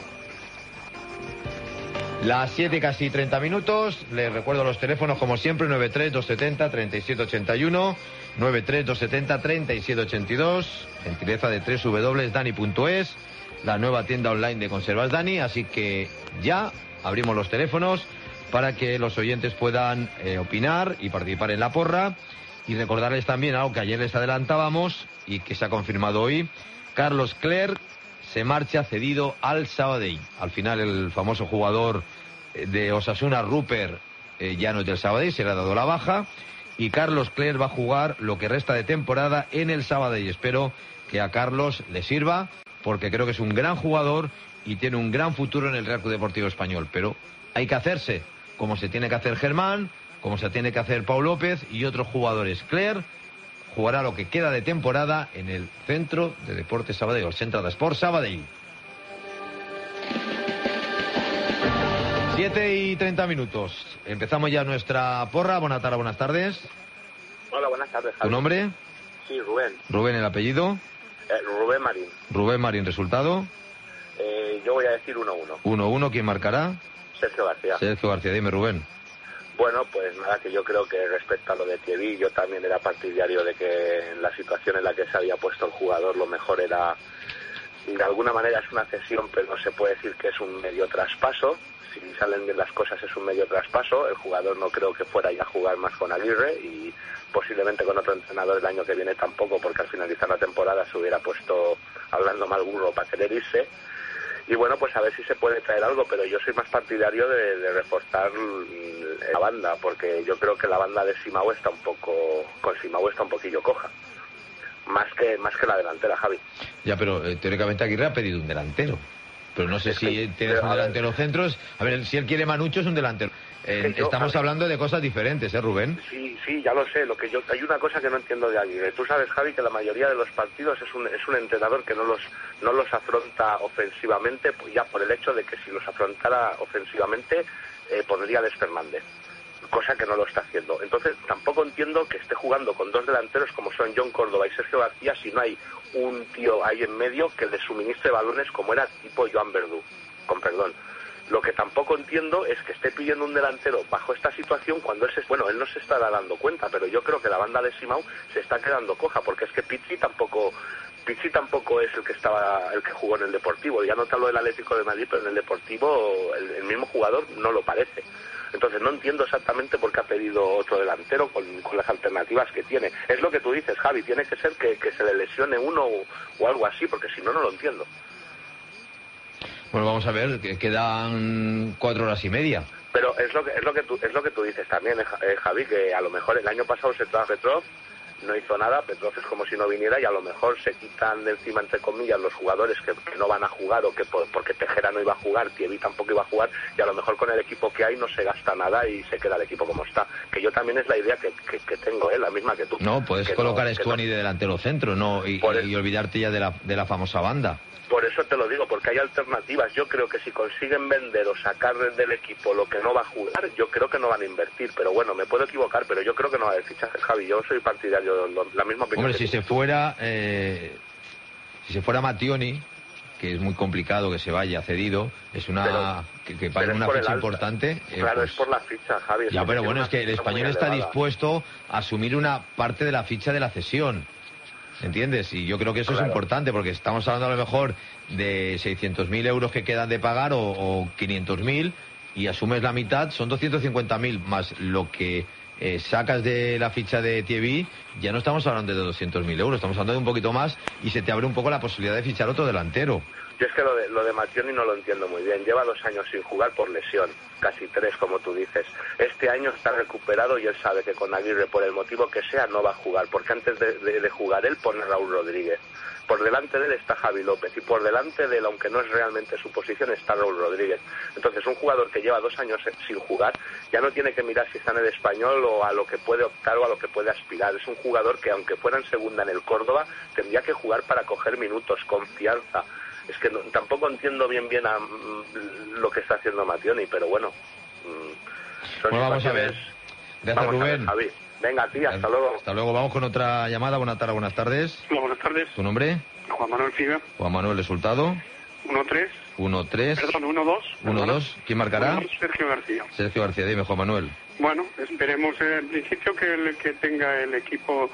Speaker 1: Las siete casi treinta minutos, les recuerdo los teléfonos como siempre, nueve tres dos siete cero, tres siete ocho uno, nueve tres dos siete cero, tres siete ocho dos, gentileza de doble u doble u doble u punto dani punto es, la nueva tienda online de Conservas Dani. Así que ya abrimos los teléfonos para que los oyentes puedan eh, opinar y participar en la porra. Y recordarles también algo que ayer les adelantábamos y que se ha confirmado hoy: Carlos Clerc se marcha cedido al Sabadell. Al final el famoso jugador de Osasuna, Rupert, eh, ya no es del Sabadell, se le ha dado la baja, y Carlos Clerc va a jugar lo que resta de temporada en el Sabadell. Espero que a Carlos le sirva, porque creo que es un gran jugador y tiene un gran futuro en el Real Club Deportivo Español. Pero hay que hacerse, como se tiene que hacer Germán, como se tiene que hacer Pau López y otros jugadores. Clerc jugará lo que queda de temporada en el Centro de Deportes Sabadell, el Centro de Sport Sabadell. siete y treinta minutos. Empezamos ya nuestra porra. Buenas tardes, buenas tardes.
Speaker 7: Hola, buenas tardes,
Speaker 1: ¿Tu
Speaker 7: Javi.
Speaker 1: nombre?
Speaker 7: Sí, Rubén.
Speaker 1: Rubén, el apellido.
Speaker 7: Eh, Rubén Marín.
Speaker 1: Rubén Marín, resultado.
Speaker 7: Eh, yo voy a decir uno uno.
Speaker 1: uno uno, ¿quién marcará?
Speaker 7: Sergio García.
Speaker 1: Sergio García, dime, Rubén.
Speaker 7: Bueno, pues nada, que yo creo que respecto a lo de Thierry, yo también era partidario de que en la situación en la que se había puesto el jugador, lo mejor era, de alguna manera es una cesión, pero no se puede decir que es un medio traspaso. Si salen bien las cosas es un medio traspaso. El jugador no creo que fuera ya a jugar más con Aguirre y posiblemente con otro entrenador el año que viene tampoco, porque al finalizar la temporada se hubiera puesto hablando mal burro para querer irse. Y bueno, pues a ver si se puede traer algo, pero yo soy más partidario de, de reforzar la banda, porque yo creo que la banda de Simao está un poco, con Simao está un poquillo coja, más que más que la delantera, Javi.
Speaker 1: Ya, pero eh, teóricamente Aguirre ha pedido un delantero, pero no sé
Speaker 7: Es
Speaker 1: si
Speaker 7: que,
Speaker 1: tienes
Speaker 7: pero,
Speaker 1: un
Speaker 7: a ver.
Speaker 1: delantero centro. Es, a ver, si él quiere Manucho es un delantero. Eh,
Speaker 7: yo,
Speaker 1: estamos
Speaker 7: Javi,
Speaker 1: hablando de cosas diferentes, ¿eh, Rubén?
Speaker 7: Sí, sí, ya lo sé. Lo que yo hay una cosa que no entiendo de Aguirre. Tú sabes, Javi, que la mayoría de los partidos es un es un entrenador que no los no los afronta ofensivamente, pues ya por el hecho de que si los afrontara ofensivamente eh, pondría a Les Fernández, cosa que no lo está haciendo. Entonces tampoco entiendo que esté jugando con dos delanteros como son John Córdoba y Sergio García si no hay un tío ahí en medio que le suministre balones como era tipo Joan Verdú, con perdón. Lo que tampoco entiendo es que esté pidiendo un delantero bajo esta situación cuando él se, bueno, él no se estará dando cuenta, pero yo creo que la banda de Simao se está quedando coja, porque es que Pizzi tampoco Pizzi tampoco es el que estaba el que jugó en el Deportivo. Ya no te hablo del Atlético de Madrid, pero en el Deportivo el, el mismo jugador no lo parece. Entonces no entiendo exactamente por qué ha pedido otro delantero con, con las alternativas que tiene. Es lo que tú dices, Javi, tiene que ser que, que se le lesione uno o, o algo así, porque si no, no lo entiendo.
Speaker 1: Bueno, vamos a ver, que quedan cuatro horas y media.
Speaker 7: Pero es lo que es lo que tú es lo que tú dices también, eh, Javi, que a lo mejor el año pasado se trajo a Petrov, no hizo nada, Petrov es como si no viniera y a lo mejor se quitan de encima, entre comillas, los jugadores que, que no van a jugar o que por, porque Tejera no iba a jugar, Thierry tampoco iba a jugar, y a lo mejor con el equipo que hay no se gasta nada y se queda el equipo como está. Que yo también es la idea que, que, que tengo, ¿eh? La misma que tú.
Speaker 1: No, puedes
Speaker 7: que
Speaker 1: colocar
Speaker 7: no,
Speaker 1: a Stuani
Speaker 7: no.
Speaker 1: de delantero centro, no y, y, y olvidarte ya de la, de la famosa banda.
Speaker 7: Por eso te lo digo, porque hay alternativas. Yo creo que si consiguen vender o sacar del equipo lo que no va a jugar, yo creo que no van a invertir. Pero bueno, me puedo equivocar, pero yo creo que no va a haber fichajes, Javi. Yo soy partidario de la misma opinión.
Speaker 1: Hombre, si
Speaker 7: tú.
Speaker 1: se fuera, eh, si se fuera Mattioni, que es muy complicado que se vaya cedido, es una
Speaker 7: Pero,
Speaker 1: que, que pague
Speaker 7: pero es
Speaker 1: una
Speaker 7: por el
Speaker 1: ficha
Speaker 7: alta.
Speaker 1: importante. Eh,
Speaker 7: Claro,
Speaker 1: pues,
Speaker 7: es por la ficha, Javi.
Speaker 1: ya, pero bueno, es que el
Speaker 7: Una ficha
Speaker 1: español
Speaker 7: muy
Speaker 1: está
Speaker 7: elevada.
Speaker 1: dispuesto a asumir una parte de la ficha de la cesión. ¿Entiendes? Y yo creo que eso
Speaker 7: Claro.
Speaker 1: es importante, porque estamos hablando a lo mejor de seiscientos mil euros que quedan de pagar o, o quinientos mil, y asumes la mitad, son doscientos cincuenta mil más lo que eh, sacas de la ficha de Thierry. Ya no estamos hablando de doscientos mil euros, estamos hablando de un poquito más y se te abre un poco la posibilidad de fichar otro delantero.
Speaker 7: Yo es que lo de, lo de Mattioni no lo entiendo muy bien. Lleva dos años sin jugar por lesión, casi tres, como tú dices. Este año está recuperado y él sabe que con Aguirre, por el motivo que sea, no va a jugar, porque antes de, de, de jugar él pone Raúl Rodríguez. Por delante de él está Javi López y por delante de él, aunque no es realmente su posición, está Raúl Rodríguez. Entonces, un jugador que lleva dos años sin jugar ya no tiene que mirar si está en el Español o a lo que puede optar o a lo que puede aspirar. Es un jugador que, aunque fuera en segunda en el Córdoba, tendría que jugar para coger minutos, confianza. Es que no, tampoco entiendo bien bien a, mm, lo que está haciendo Mattioni, pero bueno. Mm, son
Speaker 1: Bueno, vamos a ver.
Speaker 7: situaciones-
Speaker 1: Gracias,
Speaker 7: vamos a ver,
Speaker 1: Rubén.
Speaker 7: Javi. Venga, a ti, hasta luego.
Speaker 1: Hasta luego, vamos con otra llamada. Buenas tardes, buenas tardes.
Speaker 8: Hola, buenas tardes.
Speaker 1: ¿Tu nombre?
Speaker 8: Juan Manuel Figa.
Speaker 1: Juan Manuel, resultado.
Speaker 8: uno tres.
Speaker 1: uno tres.
Speaker 8: Perdón, uno dos.
Speaker 1: uno dos. ¿Quién marcará?
Speaker 8: Sergio García.
Speaker 1: Sergio García, dime, Juan Manuel.
Speaker 8: Bueno, esperemos eh, en principio que, el, que tenga el equipo,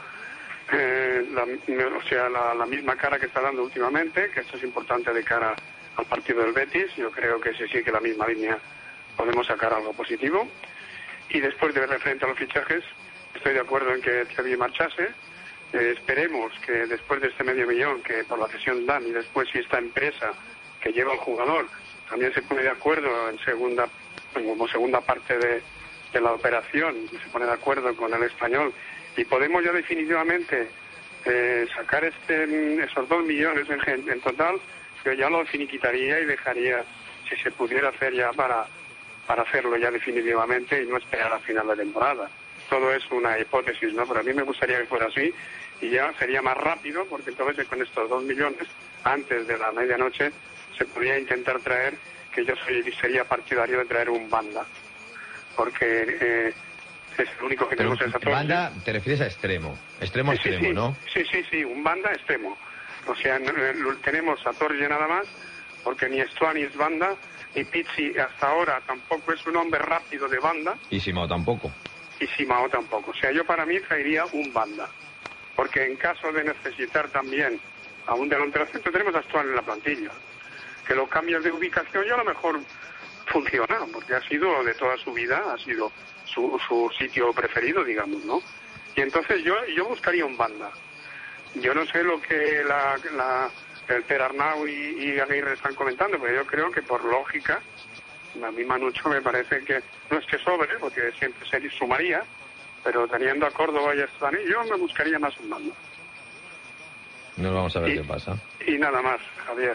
Speaker 8: eh, la, o sea, la, la misma cara que está dando últimamente, que esto es importante de cara al partido del Betis. Yo creo que si sigue la misma línea podemos sacar algo positivo. Y después de referente a los fichajes, estoy de acuerdo en que Thierry marchase. Eh, esperemos que después de este medio millón que por la cesión dan y después si esta empresa que lleva al jugador también se pone de acuerdo en segunda como segunda parte de, de la operación, se pone de acuerdo con el Español y podemos ya definitivamente eh, sacar este esos dos millones en, en total, yo ya lo finiquitaría y dejaría, si se pudiera hacer ya para, para hacerlo ya definitivamente y no esperar a final de temporada. Todo es una hipótesis, ¿no? Pero a mí me gustaría que fuera así y ya sería más rápido, porque entonces con estos dos millones, antes de la medianoche, se podría intentar traer, que yo soy, sería partidario de traer un Banda, porque eh, es el único que
Speaker 1: Pero
Speaker 8: tenemos esa torre.
Speaker 1: banda, te refieres a extremo, extremo a
Speaker 8: Sí, sí,
Speaker 1: extremo,
Speaker 8: sí.
Speaker 1: ¿no?
Speaker 8: Sí, sí, sí, un Banda extremo. O sea, no, eh, lo- tenemos a Torre nada más, porque ni Stuani es Banda, ni Pizzi hasta ahora tampoco es un hombre rápido de banda,
Speaker 1: Y Simao tampoco.
Speaker 8: y Simao tampoco. O sea, yo para mí traería un Banda, porque en caso de necesitar también a un delantero centro, tenemos a Stuani en la plantilla, que lo cambias de ubicación y a lo mejor funciona, porque ha sido de toda su vida, ha sido su, su sitio preferido, digamos, ¿no? Y entonces yo, yo buscaría un Banda. Yo no sé lo que la, la, el Per Arnau y, y Aguirre están comentando, pero yo creo que por lógica, a mí Manucho me parece que no es que sobre, porque siempre se sumaría, pero teniendo a Córdoba y a Stuani, yo me buscaría más un Banda.
Speaker 1: No vamos a ver
Speaker 8: Y-
Speaker 1: qué pasa.
Speaker 8: Y nada más, Javier,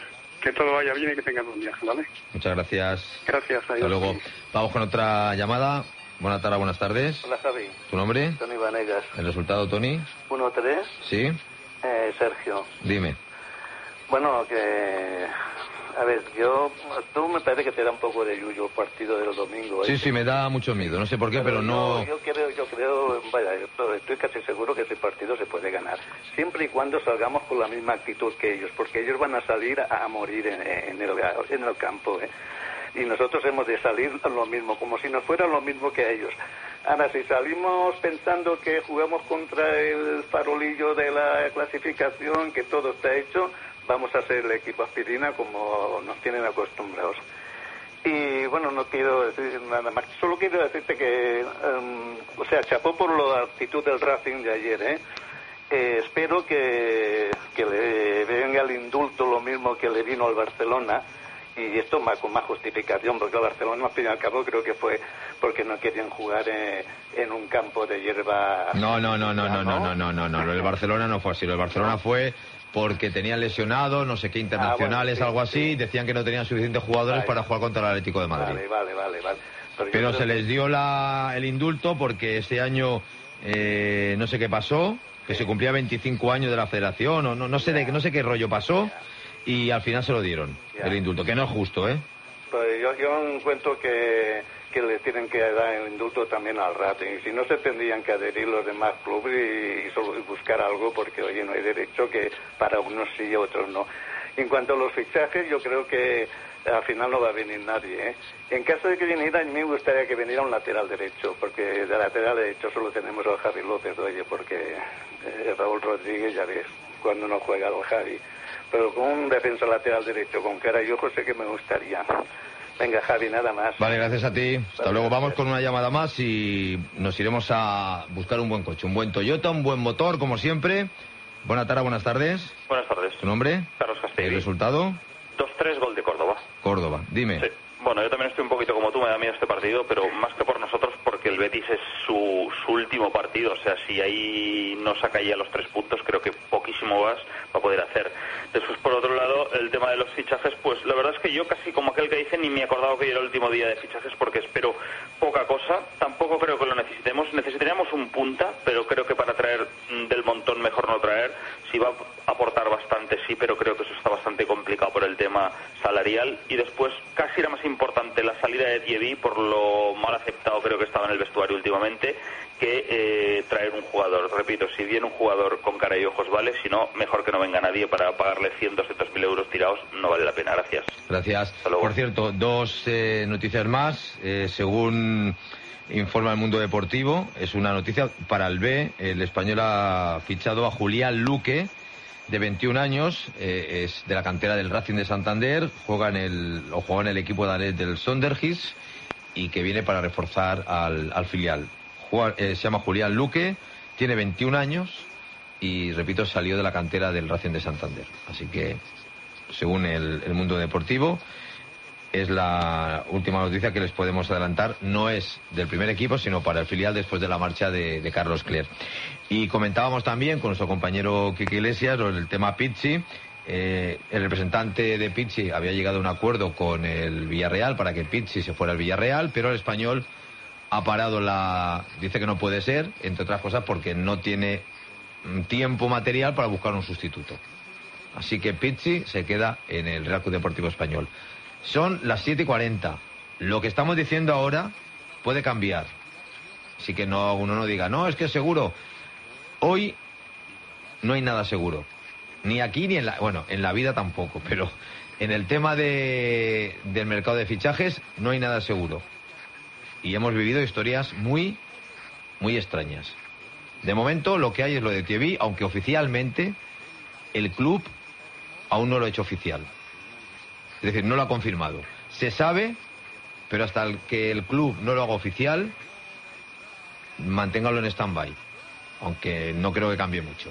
Speaker 8: que todo vaya bien y que tengan un viaje, ¿vale?
Speaker 1: Muchas gracias.
Speaker 8: Gracias, adiós.
Speaker 1: Hasta luego. Vamos con otra llamada. Buenas tardes, buenas tardes.
Speaker 9: Hola, Javi.
Speaker 1: ¿Tu nombre?
Speaker 9: Tony Vanegas.
Speaker 1: ¿El resultado, Tony?
Speaker 9: uno tres.
Speaker 1: Sí.
Speaker 9: Eh, Sergio.
Speaker 1: Dime.
Speaker 9: Bueno, que... A ver, yo... Tú me parece que te da un poco de yuyo el partido del domingo. ¿eh?
Speaker 1: Sí, sí, me da mucho miedo. No sé por qué, pero, pero no...
Speaker 9: Yo, yo creo, yo creo... Vaya, yo estoy casi seguro que ese partido se puede ganar. Siempre y cuando salgamos con la misma actitud que ellos. Porque ellos van a salir a, a morir en, en, el, en el campo, ¿eh? Y nosotros hemos de salir lo mismo, como si nos fuera lo mismo que ellos. Ahora, si salimos pensando que jugamos contra el farolillo de la clasificación, que todo está hecho, vamos a ser el equipo aspirina como nos tienen acostumbrados. Y bueno, no quiero decir nada más, solo quiero decirte que, um, o sea, chapó por la actitud del Racing de ayer, ¿eh? Eh, espero que, que le venga el indulto lo mismo que le vino al Barcelona. Y esto más, con más justificación, porque el Barcelona al fin y al cabo creo que fue porque no querían jugar eh, en un campo de hierba.
Speaker 1: No, no, no, no, no, no, no, no, no, no, el Barcelona no fue así, el Barcelona fue porque tenían lesionados, no sé qué, internacionales, ah, bueno, sí, algo así, sí. Decían que no tenían suficientes jugadores vale. para jugar contra el Atlético de Madrid.
Speaker 9: Vale, vale, vale, vale.
Speaker 1: Pero, Pero se que... les dio la, el indulto porque ese año eh, no sé qué pasó, que sí. se cumplía veinticinco años de la federación, o no, no sé de, no sé qué rollo pasó. Y al final se lo dieron, ya. el indulto, que no es justo, ¿eh?
Speaker 9: Pues yo, yo encuentro que, que le tienen que dar el indulto también al Racing. Y si no, se tendrían que adherir los demás clubes y, y, solo, y buscar algo, porque, oye, no hay derecho que para unos sí y otros no. En cuanto a los fichajes, yo creo que al final no va a venir nadie, ¿eh? En caso de que viniera, a mí me gustaría que viniera un lateral derecho, porque de lateral derecho solo tenemos al Javi López, oye, porque eh, Raúl Rodríguez, ya ves, cuando no juega al Javi. Pero con un defensa lateral derecho con cara y ojos sé que me gustaría. Venga, Javi, nada más.
Speaker 1: Vale, gracias a ti. Hasta vale, luego. Gracias. Vamos con una llamada más y nos iremos a buscar un buen coche, un buen Toyota, un buen motor, como siempre. Buenas tardes, buenas tardes.
Speaker 10: Buenas tardes.
Speaker 1: ¿Tu nombre?
Speaker 10: Carlos Castelli.
Speaker 1: ¿El resultado?
Speaker 10: dos tres, gol de Córdoba.
Speaker 1: Córdoba, dime.
Speaker 10: Sí. Bueno, yo también estoy un poquito como tú, me da miedo este partido, pero más que por nosotros, porque el Betis es su, su último partido. O sea, si ahí no saca ya los tres puntos, creo que poquísimo más va a poder hacer. Después, por otro lado, el tema de los fichajes, pues la verdad es que yo casi como aquel que dice, ni me he acordado que hoy era el último día de fichajes, porque espero poca cosa. Tampoco creo que lo necesitemos. Necesitaríamos un punta, pero creo que para traer del montón mejor no traer. Si va a aportar bastante, sí, pero creo que eso está bastante complicado por el tema salarial. Y después, casi era más importante la salida de Thierry, por lo mal aceptado creo que estaba en el vestuario últimamente, que eh, traer un jugador. Repito, si viene un jugador con cara y ojos vale, si no, mejor que no venga nadie para pagarle cien, doscientos mil euros tirados, no vale la pena. Gracias.
Speaker 1: Gracias. Por cierto, dos eh, noticias más. Eh, según informa el Mundo Deportivo, es una noticia para el B. El español ha fichado a Julián Luque, de veintiún años, eh, es de la cantera del Racing de Santander, juega en el, o juega en el equipo danés del Sonderhus y que viene para reforzar al, al filial. Juega, eh, se llama Julián Luque, tiene veintiún años y, repito, salió de la cantera del Racing de Santander. Así que, según el, el Mundo Deportivo, es la última noticia que les podemos adelantar. No es del primer equipo, sino para el filial después de la marcha de, de Carlos Cler. Y comentábamos también con nuestro compañero Quique Iglesias el tema Pizzi. Eh, el representante de Pizzi había llegado a un acuerdo con el Villarreal para que Pizzi se fuera al Villarreal, pero el español ha parado la... dice que no puede ser, entre otras cosas porque no tiene tiempo material para buscar un sustituto. Así que Pizzi se queda en el Real Club Deportivo Español. Son las siete y cuarenta. Lo que estamos diciendo ahora puede cambiar. Así que no, uno no diga, no, es que es seguro. Hoy no hay nada seguro. Ni aquí ni en la... Bueno, en la vida tampoco, pero en el tema de, del mercado de fichajes no hay nada seguro. Y hemos vivido historias muy, muy extrañas. De momento lo que hay es lo de Thierry, aunque oficialmente el club aún no lo ha hecho oficial. Es decir, no lo ha confirmado. Se sabe, pero hasta el que el club no lo haga oficial, manténgalo en stand-by. Aunque no creo que cambie mucho.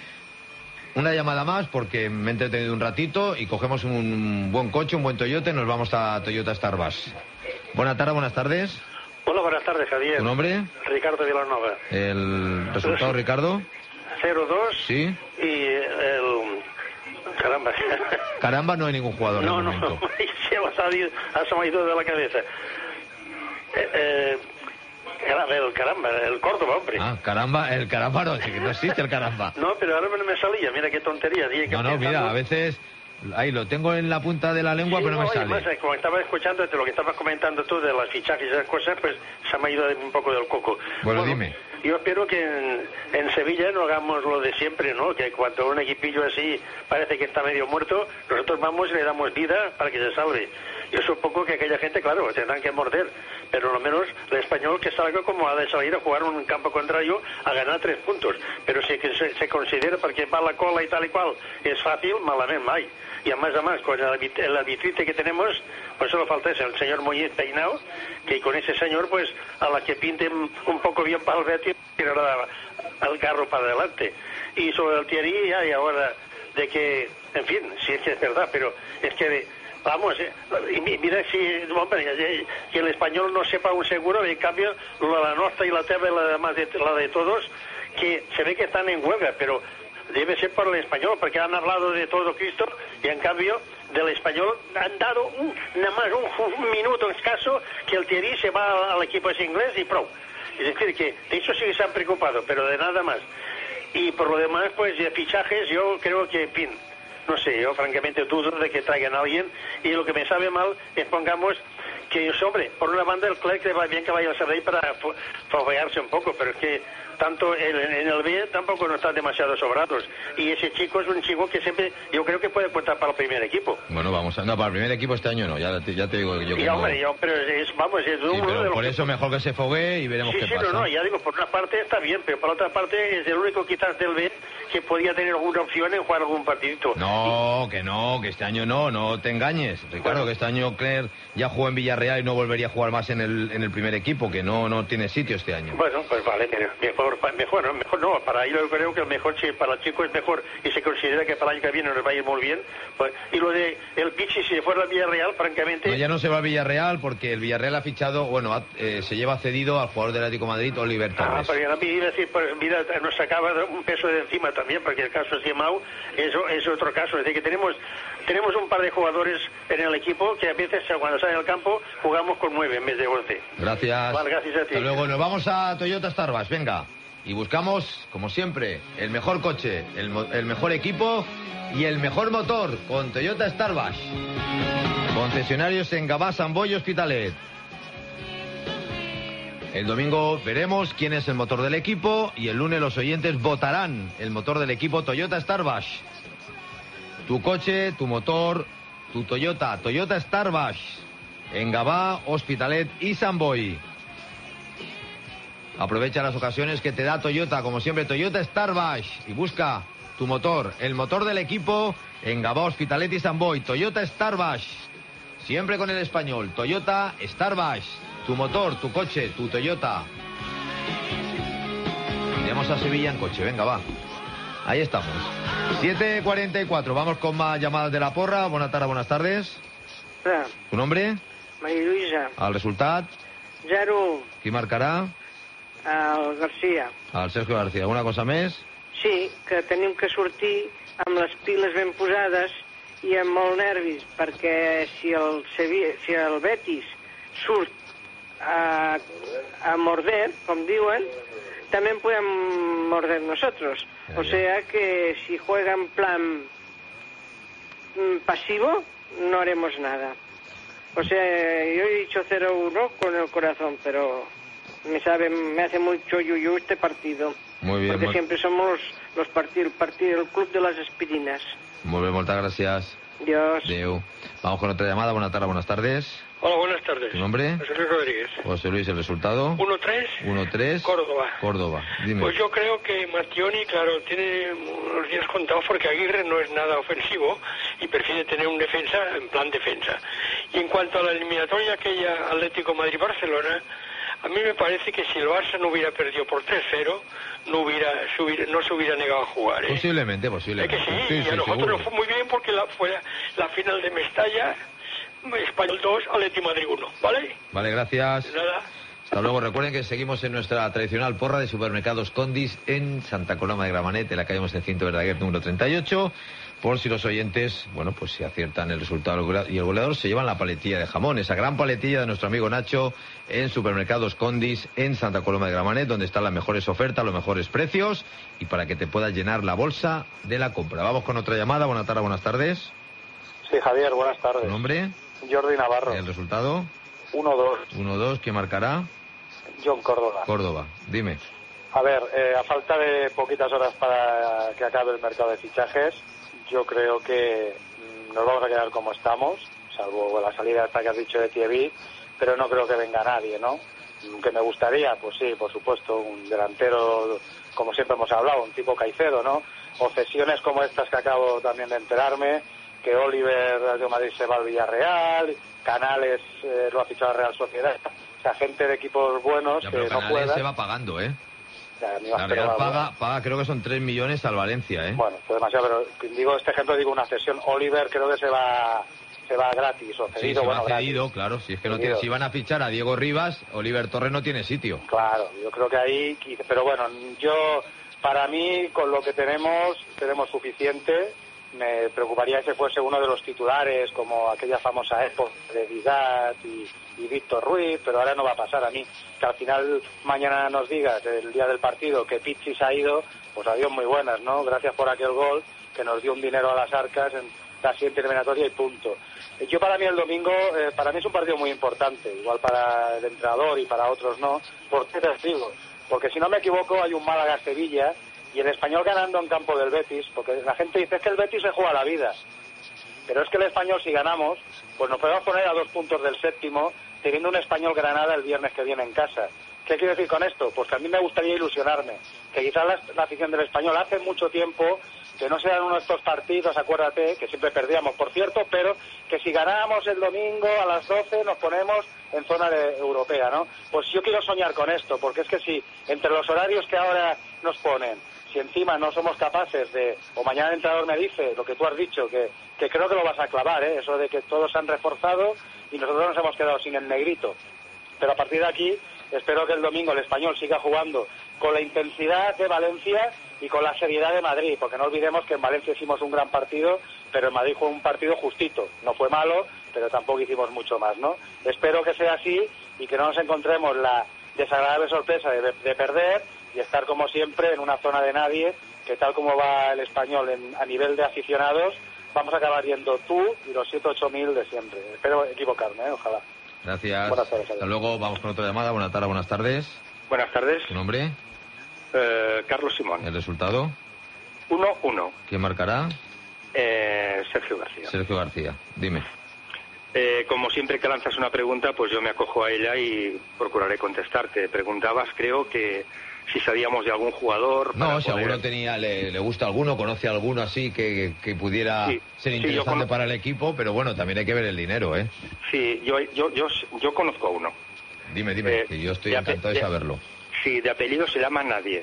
Speaker 1: Una llamada más porque me he entretenido un ratito y cogemos un buen coche, un buen Toyota y nos vamos a Toyota Starbus. Buenas tardes, buenas tardes.
Speaker 11: Hola, buenas tardes, Javier.
Speaker 1: ¿Tu nombre?
Speaker 11: Ricardo Vilanova.
Speaker 1: ¿El resultado, Ricardo?
Speaker 11: cero dos.
Speaker 1: Sí.
Speaker 11: Y el... Caramba, caramba.
Speaker 1: Caramba, no hay ningún jugador
Speaker 11: No,
Speaker 1: de
Speaker 11: no,
Speaker 1: momento.
Speaker 11: se me ha salido, se me ha ido de la cabeza. Eh, eh, el caramba, el Córdoba, hombre.
Speaker 1: Ah, caramba, el caramba no, sí que no existe el caramba.
Speaker 11: No, pero ahora no me salía, mira qué tontería. Dije que
Speaker 1: No, no,
Speaker 11: pensando...
Speaker 1: mira, a veces ahí lo tengo en la punta de la lengua,
Speaker 11: Sí,
Speaker 1: pero no me
Speaker 11: oye,
Speaker 1: sale.
Speaker 11: más, eh, como estaba escuchando lo que estabas comentando tú de las fichajes y esas cosas, pues se me ha ido un poco del coco.
Speaker 1: Bueno, dime.
Speaker 11: Yo espero que en, en Sevilla no hagamos lo de siempre, ¿no? Que cuando un equipillo así parece que está medio muerto, nosotros vamos y le damos vida para que se salve. Yo supongo que aquella gente, claro, tendrán que morder, pero lo menos el español que salga como ha de salir a jugar un campo contrario a ganar tres puntos. Pero si que se, se considera porque va la cola y tal y cual es fácil, malamente mai. Y además, además, con el, el arbitrite que tenemos, pues solo falta ese, el señor Muñiz Peinado, que con ese señor, pues, a la que pinten un poco bien para el Betis, tirará el carro para adelante. Y sobre el Thierry, y ahora, de que, en fin, sí es que es verdad, pero es que, vamos, eh, y mira si, hombre, que el español no sepa un seguro, en cambio, la nuestra y la teva y la, demás de, la de todos, que se ve que están en huelga, pero debe ser por el español, porque han hablado de todo Cristo y en cambio del español han dado un, nada más un, un minuto escaso que el Thierry se va al equipo ese inglés y pro. Es decir, que de eso sí que se han preocupado, pero de nada más. Y por lo demás, pues de fichajes, yo creo que, en fin, no sé, yo francamente dudo de que traigan a alguien, y lo que me sabe mal es, pongamos, que sobre, por una banda el Clerc le va bien que vaya a salir para foguearse un poco, pero es que tanto en, en el B tampoco no están demasiado sobrados, y ese chico es un chico que siempre, yo creo que puede contar para el primer equipo.
Speaker 1: Bueno, vamos a... No, para el primer equipo este año no, ya te, ya te digo que yo...
Speaker 11: Y
Speaker 1: como...
Speaker 11: hombre, yo, pero es, vamos, es
Speaker 1: Sí,
Speaker 11: uno
Speaker 1: pero
Speaker 11: de los
Speaker 1: por
Speaker 11: que...
Speaker 1: eso mejor que se fogue y veremos
Speaker 11: Sí,
Speaker 1: qué
Speaker 11: sí,
Speaker 1: pasa.
Speaker 11: no, no, ya digo, por una parte está bien, pero por otra parte es el único quizás del B que podía tener alguna opción en jugar algún partidito.
Speaker 1: No, que no, que este año no, no te engañes, Ricardo,
Speaker 11: Bueno.
Speaker 1: que este año Clerc ya jugó en Villarreal y no volvería a jugar más en el, en el primer equipo, que no, no tiene sitio este año.
Speaker 11: Bueno, pues vale, mira, mejor, mejor, no, mejor no, para ello yo creo que el mejor, si para el chico es mejor y se considera que para el año que viene nos va a ir muy bien, pues, y lo de el Pichi, si fuera el Villarreal, francamente...
Speaker 1: No, ya no se va al Villarreal porque el Villarreal ha fichado, bueno, ha- eh, se lleva cedido al jugador del Atlético de Madrid, Oliver
Speaker 11: Ah,
Speaker 1: Torres.
Speaker 11: pero a mí iba a decir, pues mira, nos sacaba un peso de encima también, porque el caso de Siemau eso es otro caso. Es decir, que tenemos tenemos un par de jugadores en el equipo que a veces cuando salen al campo jugamos con nueve en vez de once.
Speaker 1: Gracias.
Speaker 11: Vale, gracias a ti.
Speaker 1: Hasta luego, nos vamos a Toyota Starbucks, venga. Y buscamos, como siempre, el mejor coche, el, mo- el mejor equipo y el mejor motor con Toyota Starbucks. Concesionarios en Gavà, Sant Boi y Hospitalet. El domingo veremos quién es el motor del equipo y el lunes los oyentes votarán el motor del equipo Toyota Starbucks. Tu coche, tu motor, tu Toyota, Toyota Starbucks. En Gavà, Hospitalet y Sant Boi. Aprovecha las ocasiones que te da Toyota, como siempre, Toyota Starbucks, y busca tu motor, el motor del equipo en Gavà, Hospitalet y Sant Boi. Toyota Starbucks, siempre con el español. Toyota Starbucks, tu motor, tu coche, tu Toyota. Iremos a Sevilla en coche, venga, va. Ahí estamos. siete cuarenta y cuatro, vamos con más llamadas de la porra. Buenas tardes, buenas tardes.
Speaker 12: Hola,
Speaker 1: ¿Tu nombre?
Speaker 12: Maria Lluïsa.
Speaker 1: El resultat?
Speaker 12: zero
Speaker 1: Qui marcarà?
Speaker 12: al Garcia.
Speaker 1: El Sergio García. Alguna cosa més?
Speaker 12: Sí, que tenim que sortir amb les piles ben posades i amb molt nervis, perquè si el, Sevilla, si el Betis surt a, a morder, com diuen, también podem morder nosotros. O sea que si juega en plan mm, pasivo, no haremos nada. O sea, yo he dicho cero uno con el corazón, pero me sabe, me hace mucho yuyu este partido.
Speaker 1: Muy bien.
Speaker 12: Porque
Speaker 1: Muy,
Speaker 12: siempre somos los partidos, partido, el club de las aspirinas.
Speaker 1: muy bien, muchas gracias.
Speaker 12: Dios.
Speaker 1: Adeu. Vamos con otra llamada. Buenas tardes, buenas tardes.
Speaker 13: Hola, buenas tardes.
Speaker 1: ¿Tu nombre?
Speaker 13: José Luis Rodríguez.
Speaker 1: José Luis, el resultado.
Speaker 13: uno tres.
Speaker 1: uno tres.
Speaker 13: Córdoba.
Speaker 1: Córdoba. Dime.
Speaker 13: Pues yo creo que Mattioni, claro, tiene unos días contados porque Aguirre no es nada ofensivo y prefiere tener un defensa en plan defensa. Y en cuanto a la eliminatoria aquella Atlético Madrid-Barcelona, a mí me parece que si el Barça no hubiera perdido por tres cero, no hubiera, se hubiera, no se hubiera negado a jugar. ¿eh?
Speaker 1: Posiblemente,
Speaker 13: Es
Speaker 1: posiblemente.
Speaker 13: que sí,
Speaker 1: sí,
Speaker 13: y
Speaker 1: sí,
Speaker 13: a nosotros
Speaker 1: seguro.
Speaker 13: nos fue muy bien porque la, fue la, la final de Mestalla, Español dos, Atlético Madrid uno, ¿vale?
Speaker 1: Vale, gracias.
Speaker 13: Nada.
Speaker 1: Hasta luego. Recuerden que seguimos en nuestra tradicional porra de supermercados Condis en Santa Coloma de Gramenet, en la calle Monsecinto Verdaguer número treinta y ocho. Por si los oyentes, bueno, pues si aciertan el resultado y el goleador, se llevan la paletilla de jamón, esa gran paletilla de nuestro amigo Nacho en supermercados Condis en Santa Coloma de Gramenet, donde están las mejores ofertas, los mejores precios y para que te puedas llenar la bolsa de la compra. Vamos con otra llamada. Buenas tardes, buenas tardes.
Speaker 14: Sí, Javier, buenas tardes.
Speaker 1: ¿Tu nombre?
Speaker 14: Jordi Navarro.
Speaker 1: ¿Y el resultado?
Speaker 14: uno dos.
Speaker 1: uno dos, ¿quién marcará?
Speaker 14: John Córdoba.
Speaker 1: Córdoba, dime.
Speaker 14: A ver, eh, a falta de poquitas horas para que acabe el mercado de fichajes, yo creo que mm, nos vamos a quedar como estamos, salvo la salida esta que has dicho de Thierry, pero no creo que venga nadie, ¿no? Que me gustaría, pues sí, por supuesto, un delantero, como siempre hemos hablado, un tipo Caicedo, ¿no? O cesiones como estas que acabo también de enterarme, que Oliver de Madrid se va al Villarreal, Canales eh, lo ha fichado a Real Sociedad, o sea, gente de equipos buenos
Speaker 1: ya,
Speaker 14: que no
Speaker 1: Canales
Speaker 14: puedan.
Speaker 1: Se va pagando, ¿eh?
Speaker 14: Ya,
Speaker 1: la Real paga, paga, creo que son tres millones al Valencia, ¿eh?
Speaker 14: Bueno, pues demasiado, pero digo este ejemplo, digo una cesión. Oliver creo que se va se va gratis o cedido.
Speaker 1: Sí, se
Speaker 14: bueno,
Speaker 1: va cedido,
Speaker 14: gratis.
Speaker 1: claro. Si es que no tiene, si van a fichar a Diego Rivas, Oliver Torres no tiene sitio.
Speaker 14: Claro, yo creo que ahí, pero bueno, yo, para mí, con lo que tenemos, tenemos suficiente. Me preocuparía que fuese uno de los titulares, como aquella famosa época de Vidat y, y Víctor Ruiz, pero ahora no va a pasar a mí. Que al final mañana nos digas, el día del partido, que Pizzi se ha ido, pues adiós muy buenas, ¿no? Gracias por aquel gol que nos dio un dinero a las arcas en la siguiente eliminatoria y punto. Yo para mí el domingo, eh, para mí es un partido muy importante, igual para el entrenador y para otros no. ¿Por qué te digo? Porque si no me equivoco hay un Málaga-Sevilla y el Español ganando en campo del Betis, porque la gente dice es que el Betis se juega la vida, pero es que el Español si ganamos, pues nos podemos poner a dos puntos del séptimo, teniendo un Español Granada el viernes que viene en casa. ¿Qué quiero decir con esto? Pues que a mí me gustaría ilusionarme, que quizás la, la afición del Español hace mucho tiempo que no se dan uno de estos partidos, acuérdate, que siempre perdíamos, por cierto, pero que si ganamos el domingo a las doce nos ponemos en zona de, europea, ¿no? Pues yo quiero soñar con esto, porque es que si entre los horarios que ahora nos ponen, si encima no somos capaces de, o mañana el entrenador me dice lo que tú has dicho, que, que creo que lo vas a clavar, ¿eh? Eso de que todos se han reforzado y nosotros nos hemos quedado sin el negrito. Pero a partir de aquí, espero que el domingo el Español siga jugando con la intensidad de Valencia y con la seriedad de Madrid, porque no olvidemos que en Valencia hicimos un gran partido, pero en Madrid fue un partido justito. No fue malo, pero tampoco hicimos mucho más, ¿no? Espero que sea así y que no nos encontremos la desagradable sorpresa de, de perder y estar como siempre en una zona de nadie, que tal como va el Español en, a nivel de aficionados, vamos a acabar yendo tú y los siete o ocho mil de siempre. Espero equivocarme, ¿eh? Ojalá.
Speaker 1: Gracias.
Speaker 14: Buenas tardes.
Speaker 1: Hasta luego, vamos con otra llamada. Buenas tardes, buenas tardes.
Speaker 15: Buenas tardes.
Speaker 1: ¿Tu nombre?
Speaker 15: Eh, Carlos Simón.
Speaker 1: ¿El resultado?
Speaker 15: uno uno.
Speaker 1: ¿Quién marcará?
Speaker 15: Eh, Sergio García.
Speaker 1: Sergio García, dime.
Speaker 15: Eh, como siempre que lanzas una pregunta, pues yo me acojo a ella y procuraré contestarte. Preguntabas, creo que si sabíamos de algún jugador.
Speaker 1: No, si
Speaker 15: poder...
Speaker 1: alguno tenía, le, le gusta alguno, conoce a alguno así que, que pudiera
Speaker 15: sí,
Speaker 1: ser
Speaker 15: sí,
Speaker 1: interesante
Speaker 15: con...
Speaker 1: para el equipo, pero bueno, también hay que ver el dinero, ¿eh?
Speaker 15: Sí, yo, yo, yo, yo conozco a uno.
Speaker 1: Dime, dime,
Speaker 15: eh,
Speaker 1: que yo estoy
Speaker 15: de
Speaker 1: encantado de, de saberlo.
Speaker 15: Sí, de apellido se llama Nadie.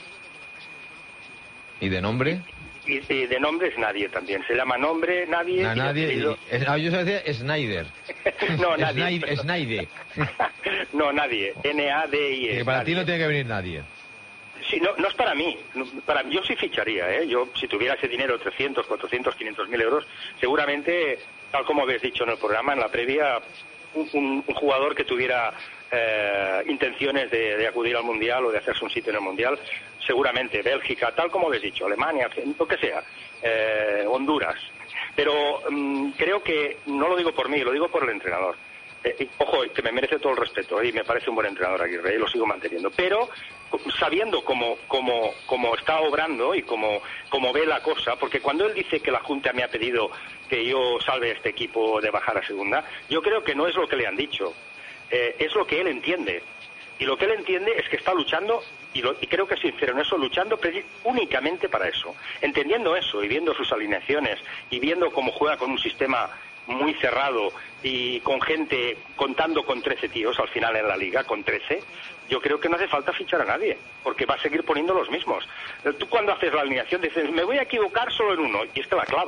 Speaker 1: ¿Y de nombre?
Speaker 15: Y, y de nombre es Nadie también. Se llama Nombre, Nadie.
Speaker 1: Na,
Speaker 15: y
Speaker 1: nadie.
Speaker 15: apellido...
Speaker 1: Y, es, yo decía Snyder.
Speaker 15: No, Nadie.
Speaker 1: Snyder. Snyder.
Speaker 15: No, Nadie. N A D I E.
Speaker 1: Que para
Speaker 15: nadie.
Speaker 1: ti no tiene que venir nadie.
Speaker 15: Sí, no, no es para mí. Para, yo sí ficharía, ¿eh? Yo, si tuviera ese dinero, trescientos, cuatrocientos, quinientos mil euros, seguramente, tal como habéis dicho en el programa, en la previa, un, un, un jugador que tuviera eh, intenciones de, de acudir al Mundial o de hacerse un sitio en el Mundial, seguramente Bélgica, tal como habéis dicho, Alemania, lo que sea, eh, Honduras. Pero mmm, creo que, no lo digo por mí, lo digo por el entrenador. Eh, ojo, que me merece todo el respeto, ¿eh? Y me parece un buen entrenador Aguirre, y lo sigo manteniendo. Pero sabiendo cómo, cómo, cómo está obrando y cómo, cómo ve la cosa, porque cuando él dice que la Junta me ha pedido que yo salve este equipo de bajar a segunda, yo creo que no es lo que le han dicho, eh, es lo que él entiende. Y lo que él entiende es que está luchando, y, lo, y creo que es sincero en eso, luchando únicamente para eso. Entendiendo eso y viendo sus alineaciones y viendo cómo juega con un sistema muy cerrado y con gente contando con trece tíos al final en la liga, con trece, yo creo que no hace falta fichar a nadie, porque va a seguir poniendo los mismos. Tú cuando haces la alineación dices, me voy a equivocar solo en uno, y es que la clavas.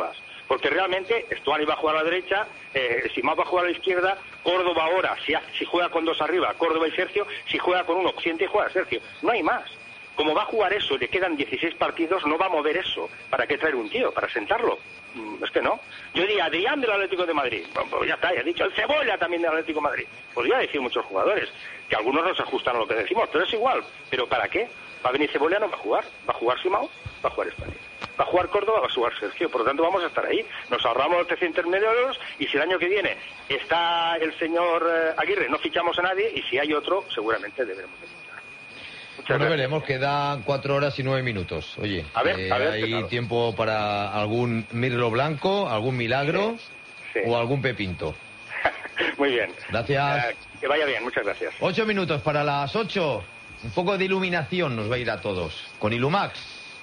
Speaker 15: porque realmente Estuani va a jugar a la derecha, eh, Simao va a jugar a la izquierda, Córdoba ahora, si, ha, si juega con dos arriba, Córdoba y Sergio, si juega con uno, siente y juega Sergio, no hay más. Como va a jugar eso y le quedan dieciséis partidos, no va a mover eso. ¿Para qué traer un tío? ¿Para sentarlo? Mm, es que no. Yo diría Adrián del Atlético de Madrid. Bueno, pues ya está, ya he dicho. El Cebolla también del Atlético de Madrid. Podría decir muchos jugadores, que algunos no se ajustan a lo que decimos, pero es igual. ¿Pero para qué? Va a venir Cebolla, no va a jugar. Va a jugar Simao, va a jugar España. Va a jugar Córdoba, va a jugar Sergio. Por lo tanto, vamos a estar ahí. Nos ahorramos los trescientos intermediarios y si el año que viene está el señor eh, Aguirre, no fichamos a nadie y si hay otro, seguramente deberemos de fichar.
Speaker 1: Muchas bueno, veremos, quedan cuatro horas y nueve minutos. Oye,
Speaker 15: a ver,
Speaker 1: eh,
Speaker 15: a ver,
Speaker 1: ¿hay
Speaker 15: claro.
Speaker 1: tiempo para algún Mirlo Blanco, algún milagro
Speaker 15: sí, sí.
Speaker 1: o algún pepinto?
Speaker 15: Muy bien.
Speaker 1: Gracias.
Speaker 15: Uh, que vaya bien, muchas gracias.
Speaker 1: Ocho minutos para las ocho. Un poco de iluminación nos va a ir a todos. Con Ilumax.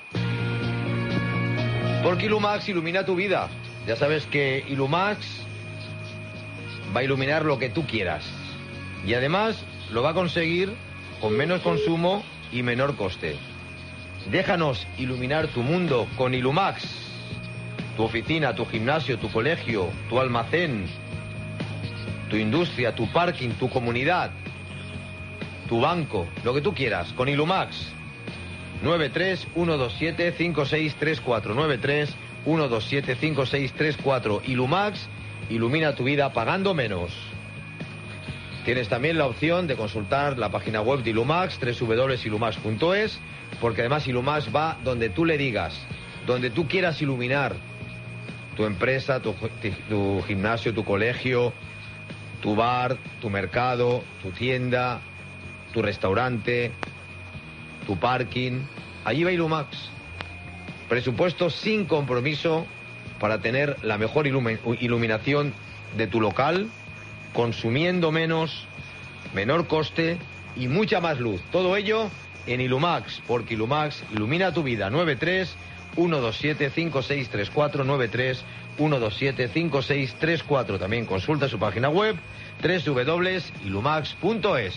Speaker 1: Porque Ilumax ilumina tu vida. Ya sabes que Ilumax va a iluminar lo que tú quieras. Y además lo va a conseguir con menos consumo y menor coste. Déjanos iluminar tu mundo con Ilumax. Tu oficina, tu gimnasio, tu colegio, tu almacén, tu industria, tu parking, tu comunidad, tu banco, lo que tú quieras, con Ilumax. nueve tres uno dos siete cinco seis tres cuatro, nueve tres uno dos siete cinco seis tres cuatro. Ilumax ilumina tu vida pagando menos. Tienes también la opción de consultar la página web de Ilumax, doble u doble u doble u punto ilumax punto es, porque además Ilumax va donde tú le digas, donde tú quieras iluminar tu empresa, tu, tu gimnasio, tu colegio, tu bar, tu mercado, tu tienda, tu restaurante, tu parking. Allí va Ilumax. Presupuesto sin compromiso para tener la mejor ilumi- iluminación de tu local, consumiendo menos, menor coste y mucha más luz. Todo ello en Ilumax, porque Ilumax ilumina tu vida. nueve tres uno dos siete cinco seis tres cuatro, nueve tres uno dos siete cinco seis tres cuatro. También consulta su página web, doble u doble u doble u punto ilumax punto es.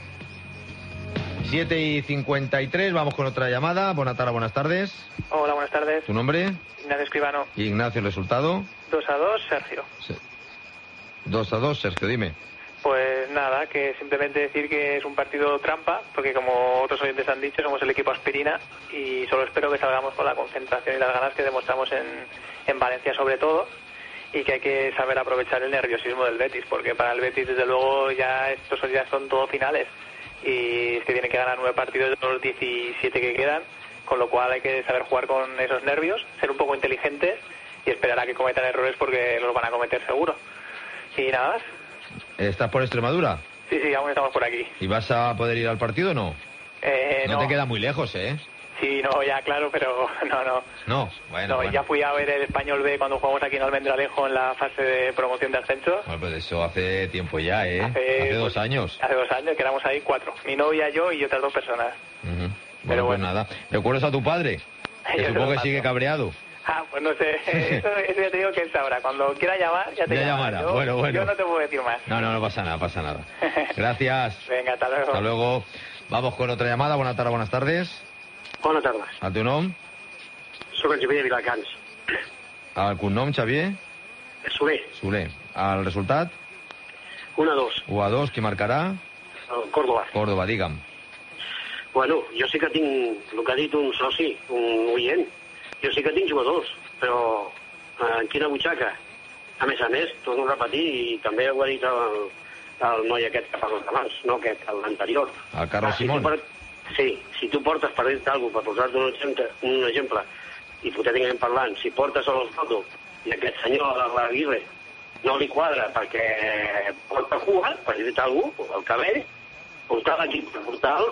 Speaker 1: siete y cincuenta y tres, vamos con otra llamada. Buenas tardes, buenas tardes.
Speaker 16: Hola, buenas tardes.
Speaker 1: ¿Tu nombre?
Speaker 16: Ignacio Escribano.
Speaker 1: Ignacio, ¿el resultado?
Speaker 16: dos a dos, Sergio.
Speaker 1: Sí. dos a dos, Sergio, dime.
Speaker 16: Pues nada, que simplemente decir que es un partido trampa, porque como otros oyentes han dicho, somos el equipo aspirina y solo espero que salgamos con la concentración y las ganas que demostramos en, en Valencia sobre todo, y que hay que saber aprovechar el nerviosismo del Betis, porque para el Betis desde luego ya estos ya son todo finales y es que tiene que ganar nueve partidos de los diecisiete que quedan, con lo cual hay que saber jugar con esos nervios, ser un poco inteligentes y esperar a que cometan errores porque los van a cometer seguro. Y nada más.
Speaker 1: ¿Estás por Extremadura?
Speaker 16: Sí, sí, aún estamos por aquí.
Speaker 1: ¿Y vas a poder ir al partido o no?
Speaker 16: Eh,
Speaker 1: no,
Speaker 16: no
Speaker 1: te queda muy lejos, ¿eh?
Speaker 16: Sí, no, ya claro, pero no, no.
Speaker 1: No, bueno,
Speaker 16: No,
Speaker 1: bueno.
Speaker 16: ya fui a ver el Español B cuando jugamos aquí en Almendralejo en la fase de promoción de ascenso.
Speaker 1: Bueno, pues eso hace tiempo ya, ¿eh?
Speaker 16: Hace,
Speaker 1: Hace dos
Speaker 16: pues,
Speaker 1: años.
Speaker 16: Hace dos años, que éramos ahí cuatro. Mi novia, yo y otras dos personas.
Speaker 1: Uh-huh. Bueno,
Speaker 16: Pero
Speaker 1: pues
Speaker 16: bueno.
Speaker 1: nada. ¿Recuerdas a tu padre?
Speaker 16: Yo
Speaker 1: Que
Speaker 16: se
Speaker 1: supongo
Speaker 16: lo
Speaker 1: que
Speaker 16: paso.
Speaker 1: sigue cabreado.
Speaker 16: Ah, pues no sé. Eso, eso ya te digo que él sabrá. Cuando quiera llamar, ya te
Speaker 1: Ya
Speaker 16: llamará.
Speaker 1: llamará.
Speaker 16: Yo,
Speaker 1: Bueno, bueno.
Speaker 16: Yo no te puedo decir más.
Speaker 1: No, no, no pasa nada, pasa nada. Gracias.
Speaker 16: Venga, hasta luego.
Speaker 1: Hasta luego. Vamos con otra llamada. Buenas tardes, buenas tardes.
Speaker 17: Bona tarda.
Speaker 1: ¿A tu nom?
Speaker 17: Soc el Xavier de Vilacans.
Speaker 1: Al cognom, Xavier?
Speaker 17: Soler,
Speaker 1: Soler. El resultat?
Speaker 17: un a dos.
Speaker 1: u a dos, qui marcarà?
Speaker 17: El Córdoba.
Speaker 1: Córdoba, digue'm.
Speaker 17: Bueno, jo sí que tinc, el que ha dit un soci, un oient, jo sí que tinc jugadors, però eh, en quina butxaca? A més a més, torno a repetir, i també ho ha dit el, el noi aquest que parles abans, no aquest, l'anterior.
Speaker 1: El Carlos
Speaker 17: Ah, si
Speaker 1: Simón.
Speaker 17: tu por- Sí, si tu portes per dir-te alguna cosa, per posar-te un exemple, un exemple, hipotèticament parlant, si portes a l'Osvaldo i aquest senyor, l'Aguirre, no li quadra perquè porta cua, per dir-te alguna cosa, el cabell, portar l'equip per portar-lo,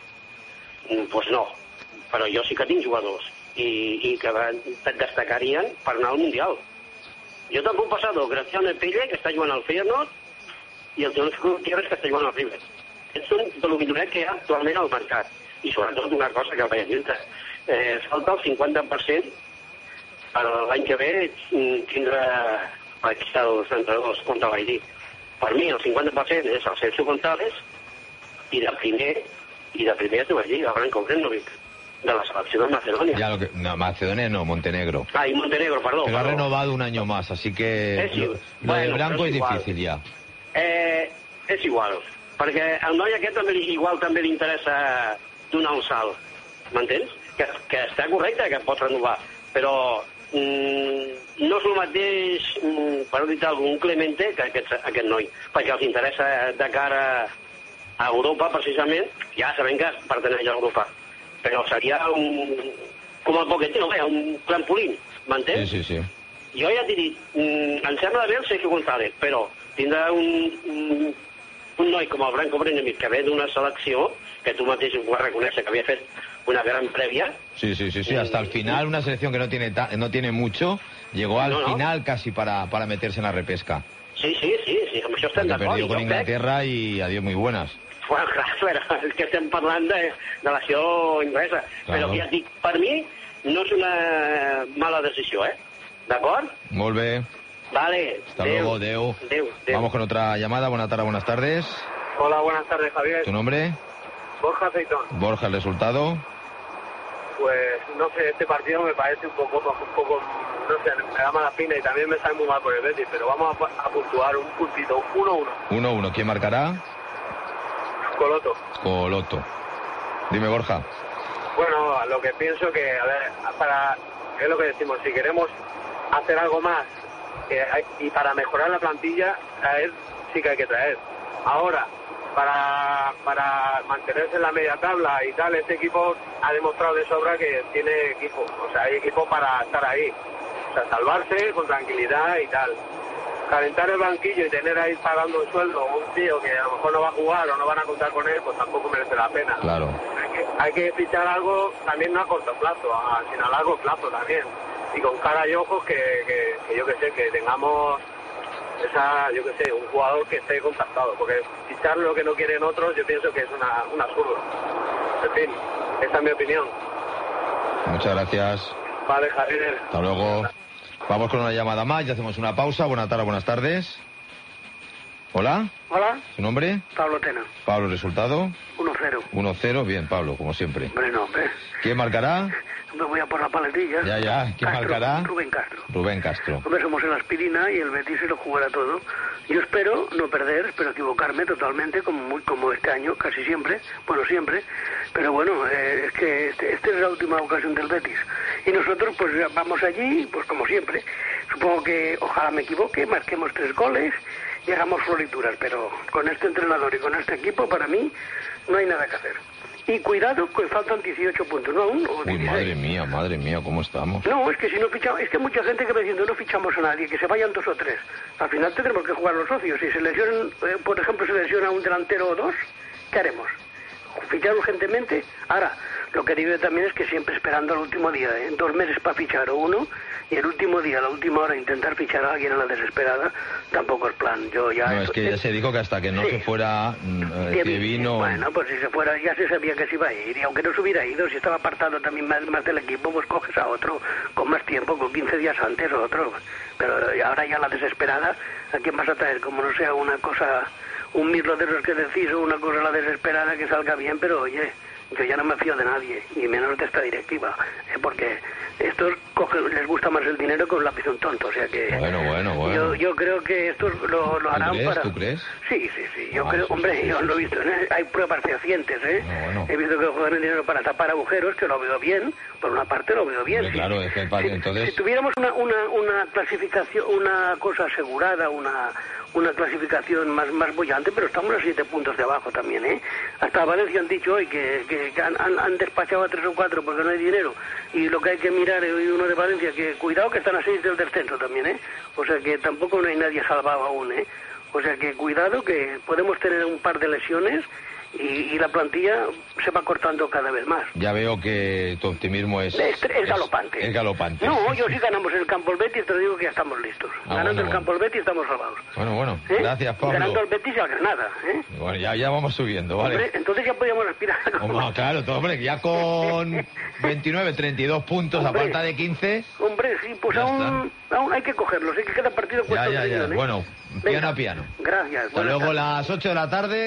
Speaker 17: doncs pues no. Però jo sí que tinc jugadors i, i que et destacarien per anar al Mundial. Jo també he passat el Graciano Pelle, que està jugant al Feyenoord, i el Teófilo Gutiérrez, que està jugant al River. Aquests són de lo milloret que hi ha actualment al mercat. I sobretot una cosa que vaig dir-te, eh, falta el cinquanta per cent per l'any que ve tindre aquí els entrenadors, com te vaig dir. Per mi el cinquanta per cent és el Sergio González i de primer, i de primer t'ho vaig dir, el Branko Brendovich. de la selecció de Macedònia.
Speaker 1: Ya lo que, no, Macedonia no, Montenegro.
Speaker 17: Ah, y Montenegro, perdó.
Speaker 1: Pero ha
Speaker 17: perdó.
Speaker 1: renovado un año más, así que
Speaker 17: Es
Speaker 1: lo,
Speaker 17: igual.
Speaker 1: lo de
Speaker 17: Bueno,
Speaker 1: Blanco
Speaker 17: però
Speaker 1: es
Speaker 17: és igual.
Speaker 1: difícil ya.
Speaker 17: Eh, és igual, perquè al noi aquest també li, igual també li interessa donar un salt, m'entens? Que, que està correcte, que pot renovar, però mm, no és el mateix, mm, per dir alguna un Clemente que aquest, aquest noi, perquè els interessa de cara a Europa, precisament, ja sabem que perteneix a Europa, però seria un, com el Pochettino, bé, un trampolín, m'entens?
Speaker 1: Sí, sí, sí.
Speaker 17: Jo ja t'he dit, mm, em sembla bé el Sergio González, però tindrà un, un, un noi com el Branco Brenemir, que ve d'una selecció, que tu mateix ho vas reconèixer, que havia fet una gran prèvia.
Speaker 1: Sí, sí, sí, sí, hasta el final, una selección que no tiene ta- no tiene mucho, llegó al
Speaker 17: No, no.
Speaker 1: final casi para, para meterse en la repesca.
Speaker 17: Sí, sí, sí, sí, amb això estem
Speaker 1: Que
Speaker 17: d'acord.
Speaker 1: perdió con
Speaker 17: Jo crec-
Speaker 1: Inglaterra y adiós muy buenas.
Speaker 17: Bueno, clar, però és que estem parlant de, de l'acció inglesa.
Speaker 1: Claro.
Speaker 17: Però ja et dic, per mi no és una mala decisió, eh? D'acord?
Speaker 1: Molt bé.
Speaker 17: Vale.
Speaker 1: Hasta
Speaker 17: Adeu.
Speaker 1: luego, Deu.
Speaker 17: Adeu, adeu.
Speaker 1: Vamos con otra llamada. Buenas tardes, buenas tardes.
Speaker 18: Hola, buenas tardes, Javier.
Speaker 1: ¿Tu nombre?
Speaker 18: Borja Aceitón.
Speaker 1: Borja, el resultado.
Speaker 18: Pues no sé, este partido me parece un poco, un poco, no sé, me da mala pena y también me sale muy mal por el Betis, pero vamos a, a puntuar un puntito, uno uno.
Speaker 1: uno uno. ¿Quién marcará?
Speaker 18: Coloto.
Speaker 1: Coloto. Dime, Borja.
Speaker 18: Bueno, lo que pienso que, a ver, para, es lo que decimos, si queremos hacer algo más eh, hay- y para mejorar la plantilla, traer sí que hay que traer. Ahora, para, para mantenerse en la media tabla y tal, este equipo ha demostrado de sobra que tiene equipo, o sea, hay equipo para estar ahí, o sea, salvarse con tranquilidad y tal. Calentar el banquillo y tener ahí pagando un sueldo a un tío que a lo mejor no va a jugar o no van a contar con él, pues tampoco merece la pena.
Speaker 1: Claro.
Speaker 18: Hay que, hay que fichar algo también no a corto plazo, a- sino a largo plazo también. Y con cara y ojos que, que, que yo que sé, que tengamos esa, yo que sé, un jugador que esté contactado. Porque fichar lo que no quieren otros, yo pienso que es una, un absurdo. En fin, esa es mi opinión.
Speaker 1: Muchas gracias.
Speaker 18: Vale, Javier.
Speaker 1: Hasta luego. Vamos con una llamada más y hacemos una pausa. Buenas tardes, buenas tardes. Hola,
Speaker 19: Hola,
Speaker 1: ¿su nombre?
Speaker 19: Pablo Tena,
Speaker 1: Pablo, resultado.
Speaker 19: uno cero.
Speaker 1: uno cero. Bien, Pablo, como siempre.
Speaker 19: Hombre, no, hombre.
Speaker 1: ¿Quién marcará?
Speaker 19: Me voy a por la paletilla.
Speaker 1: Ya, ya. ¿Quién
Speaker 19: Castro,
Speaker 1: marcará?
Speaker 19: Rubén Castro.
Speaker 1: Rubén Castro.
Speaker 19: Hombre, somos en la aspirina y el Betis se lo jugará todo. Yo espero no perder, espero equivocarme totalmente, como muy, como este año, casi siempre, bueno, siempre. Pero bueno, eh, es que este, esta es la última ocasión del Betis. Y nosotros, pues vamos allí, pues como siempre. Supongo que, ojalá me equivoque, marquemos tres goles y hagamos florituras. Pero con este entrenador y con este equipo, para mí, no hay nada que hacer. Y cuidado, que faltan dieciocho puntos, no aún, o
Speaker 1: Uy,
Speaker 19: dieciséis.
Speaker 1: madre mía, madre mía, ¿cómo estamos?
Speaker 19: No, es que si no fichamos, es que mucha gente que va diciendo no fichamos a nadie, que se vayan dos o tres. Al final tendremos que jugar los socios. Si se lesionan, eh, por ejemplo, se lesiona un delantero o dos, ¿qué haremos? Fichar urgentemente. Ahora, lo que digo también es que siempre esperando al último día, ¿eh? Dos meses para fichar o uno, y el último día, la última hora, intentar fichar a alguien a la desesperada, tampoco es plan. Yo ya...
Speaker 1: No, es que ya se dijo que hasta que no
Speaker 19: Sí.
Speaker 1: se fuera mm, eh,
Speaker 19: Que-
Speaker 1: que vino...
Speaker 19: Bueno, pues si se fuera, ya se sabía que se iba a ir, y aunque no se hubiera ido, si estaba apartado también más, más del equipo, pues coges a otro con más tiempo, con quince días antes o otro. Pero ahora ya la desesperada, ¿a quién vas a traer? Como no sea una cosa, un mirlo de los que decís, o una cosa la desesperada que salga bien, pero oye, yo ya no me fío de nadie, y menos de esta directiva, ¿eh? Porque estos cogen, les gusta más el dinero que un lápiz un tonto, o sea que...
Speaker 1: Bueno, bueno, bueno.
Speaker 19: Yo, yo creo que estos lo, lo
Speaker 1: ¿Tú
Speaker 19: harán
Speaker 1: crees?
Speaker 19: para...
Speaker 1: ¿Tú crees?
Speaker 19: Sí, sí, sí. Yo
Speaker 1: Ah,
Speaker 19: creo,
Speaker 1: sí,
Speaker 19: hombre,
Speaker 1: sí,
Speaker 19: yo
Speaker 1: sí,
Speaker 19: lo he
Speaker 1: sí.
Speaker 19: visto. ¿eh? Hay pruebas fehacientes, ¿eh?
Speaker 1: bueno.
Speaker 19: He visto que juegan el dinero para tapar agujeros, que lo veo bien. Por una parte lo veo bien.
Speaker 1: Hombre,
Speaker 19: sí.
Speaker 1: claro, es que pa-
Speaker 19: Si-
Speaker 1: entonces...
Speaker 19: Si tuviéramos una, una, una clasificación, una cosa asegurada, una una clasificación más más bollante, pero estamos a siete puntos de abajo también, ¿eh? Hasta Valencia han dicho hoy que, que, que han, han- han despachado a tres o cuatro porque no hay dinero. Y lo que hay que mirar, he oído uno de Valencia, que cuidado que están a seis del descenso también, ¿eh? O sea que tampoco no hay nadie salvado aún, ¿eh? O sea que cuidado que podemos tener un par de lesiones y, y la plantilla se va cortando cada vez más.
Speaker 1: Ya veo que tu optimismo es...
Speaker 19: Es, es galopante.
Speaker 1: Es galopante.
Speaker 19: No, yo sí ganamos el campo el Betis, te lo digo que ya estamos listos.
Speaker 1: Ah,
Speaker 19: Ganando
Speaker 1: bueno,
Speaker 19: el campo el Betis estamos salvados.
Speaker 1: Bueno, bueno.
Speaker 19: ¿eh?
Speaker 1: Gracias, Pablo.
Speaker 19: Ganando el Betis y al Granada, ¿eh?
Speaker 1: Bueno, ya, ya vamos subiendo, ¿vale?
Speaker 19: Hombre, entonces ya podíamos aspirar.
Speaker 1: Hombre, claro, todo, hombre, ya con veintinueve, treinta y dos puntos
Speaker 19: Hombre.
Speaker 1: a falta de quince...
Speaker 19: Hombre, sí, pues
Speaker 1: Ya
Speaker 19: aún, aún hay que cogerlos, ¿eh? Que cada partido
Speaker 1: Ya,
Speaker 19: cuesta
Speaker 1: ya,
Speaker 19: un
Speaker 1: ya.
Speaker 19: millón, ¿eh?
Speaker 1: Bueno,
Speaker 19: Venga.
Speaker 1: piano a piano.
Speaker 19: Gracias.
Speaker 1: Hasta
Speaker 19: buenas
Speaker 1: luego,
Speaker 19: tardes.
Speaker 1: las ocho de la tarde.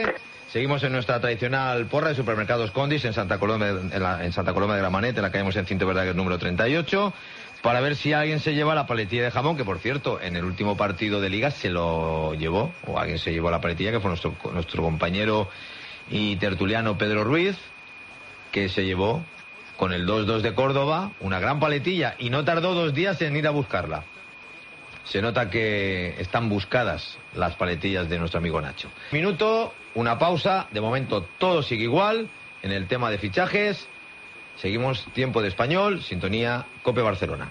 Speaker 1: Seguimos en nuestra tradicional porra de supermercados Condis en Santa Coloma, en, la, en Santa Coloma de Gramenet, en la calle en Cinto Verdaguer número treinta y ocho, para ver si alguien se lleva la paletilla de jamón, que por cierto, en el último partido de Liga se lo llevó, o alguien se llevó la paletilla, que fue nuestro, nuestro compañero y tertuliano Pedro Ruiz, que se llevó con el dos dos de Córdoba una gran paletilla y no tardó dos días en ir a buscarla. Se nota que están buscadas las paletillas de nuestro amigo Nacho. Minuto, una pausa. De momento todo sigue igual en el tema de fichajes. Seguimos tiempo de español, sintonía COPE Barcelona.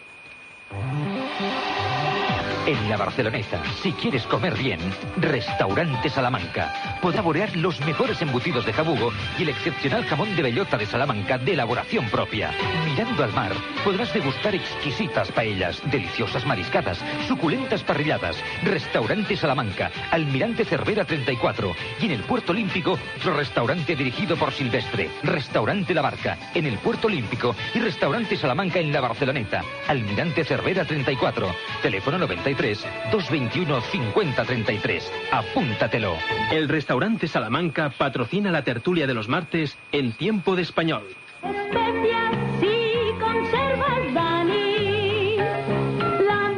Speaker 20: En la Barceloneta, si quieres comer bien, Restaurante Salamanca. Podrás saborear los mejores embutidos de jabugo y el excepcional jamón de bellota de Salamanca de elaboración propia. Mirando al mar, podrás degustar exquisitas paellas, deliciosas mariscadas, suculentas parrilladas. Restaurante Salamanca, Almirante Cervera treinta y cuatro. Y en el Puerto Olímpico, otro restaurante dirigido por Silvestre. Restaurante La Barca, en el Puerto Olímpico. Y Restaurante Salamanca en la Barceloneta, Almirante Cervera treinta y cuatro. Teléfono noventa y tres, doscientos veintiuno, cincuenta treinta y tres. Apúntatelo.
Speaker 21: El restaurante Salamanca patrocina la tertulia de los martes en Tiempo de Español.
Speaker 4: Especias y conservas Dani, la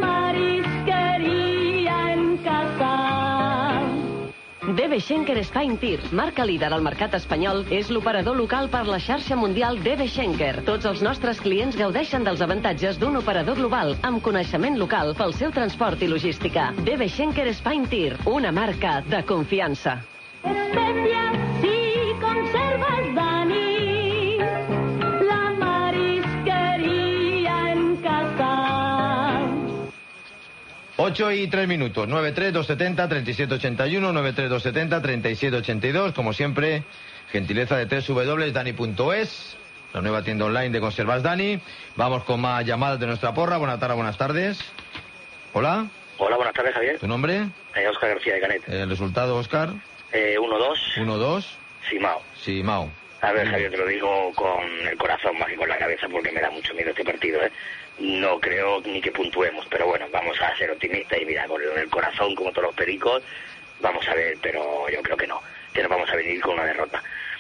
Speaker 4: marisqueria en casa.
Speaker 3: D B Schenker Spain Tir, marca líder al mercat espanyol, és l'operador local per la xarxa mundial D B Schenker. Tots els nostres clients gaudeixen dels avantatges d'un operador global amb coneixement local pel seu transport i logística. D B Schenker Spain Tir, una marca de confiança.
Speaker 4: Especias y conservas Dani, la marisqueria en casa.
Speaker 1: ocho y tres minutos, nueve tres dos setenta treinta y siete ochenta y uno, nueve tres dos setenta treinta y siete ochenta y dos, como siempre, gentileza de doble u doble u doble u punto dani punto es, la nueva tienda online de Conservas Dani. Vamos con más llamadas de nuestra porra. Buenas tardes, buenas tardes. Hola.
Speaker 22: Hola, buenas tardes, Javier.
Speaker 1: ¿Tu nombre?
Speaker 22: Eh, Óscar García de Canet.
Speaker 1: ¿El resultado, Óscar?
Speaker 22: Eh, uno dos.
Speaker 1: uno dos.
Speaker 22: Simao.
Speaker 1: Simao.
Speaker 22: A ver, Javier, te lo digo con el corazón más que con la cabeza porque me da mucho miedo este partido, ¿eh? No creo ni que puntuemos, pero bueno, vamos a ser optimistas y mira, con el corazón, como todos los pericos, vamos a ver, pero yo creo que no, que nos vamos a venir con una derrota.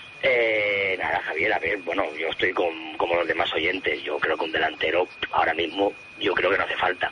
Speaker 22: Eh, nada, Javier, a ver, bueno, yo estoy con, como los demás oyentes, yo creo que un delantero, ahora mismo, yo creo que no hace falta.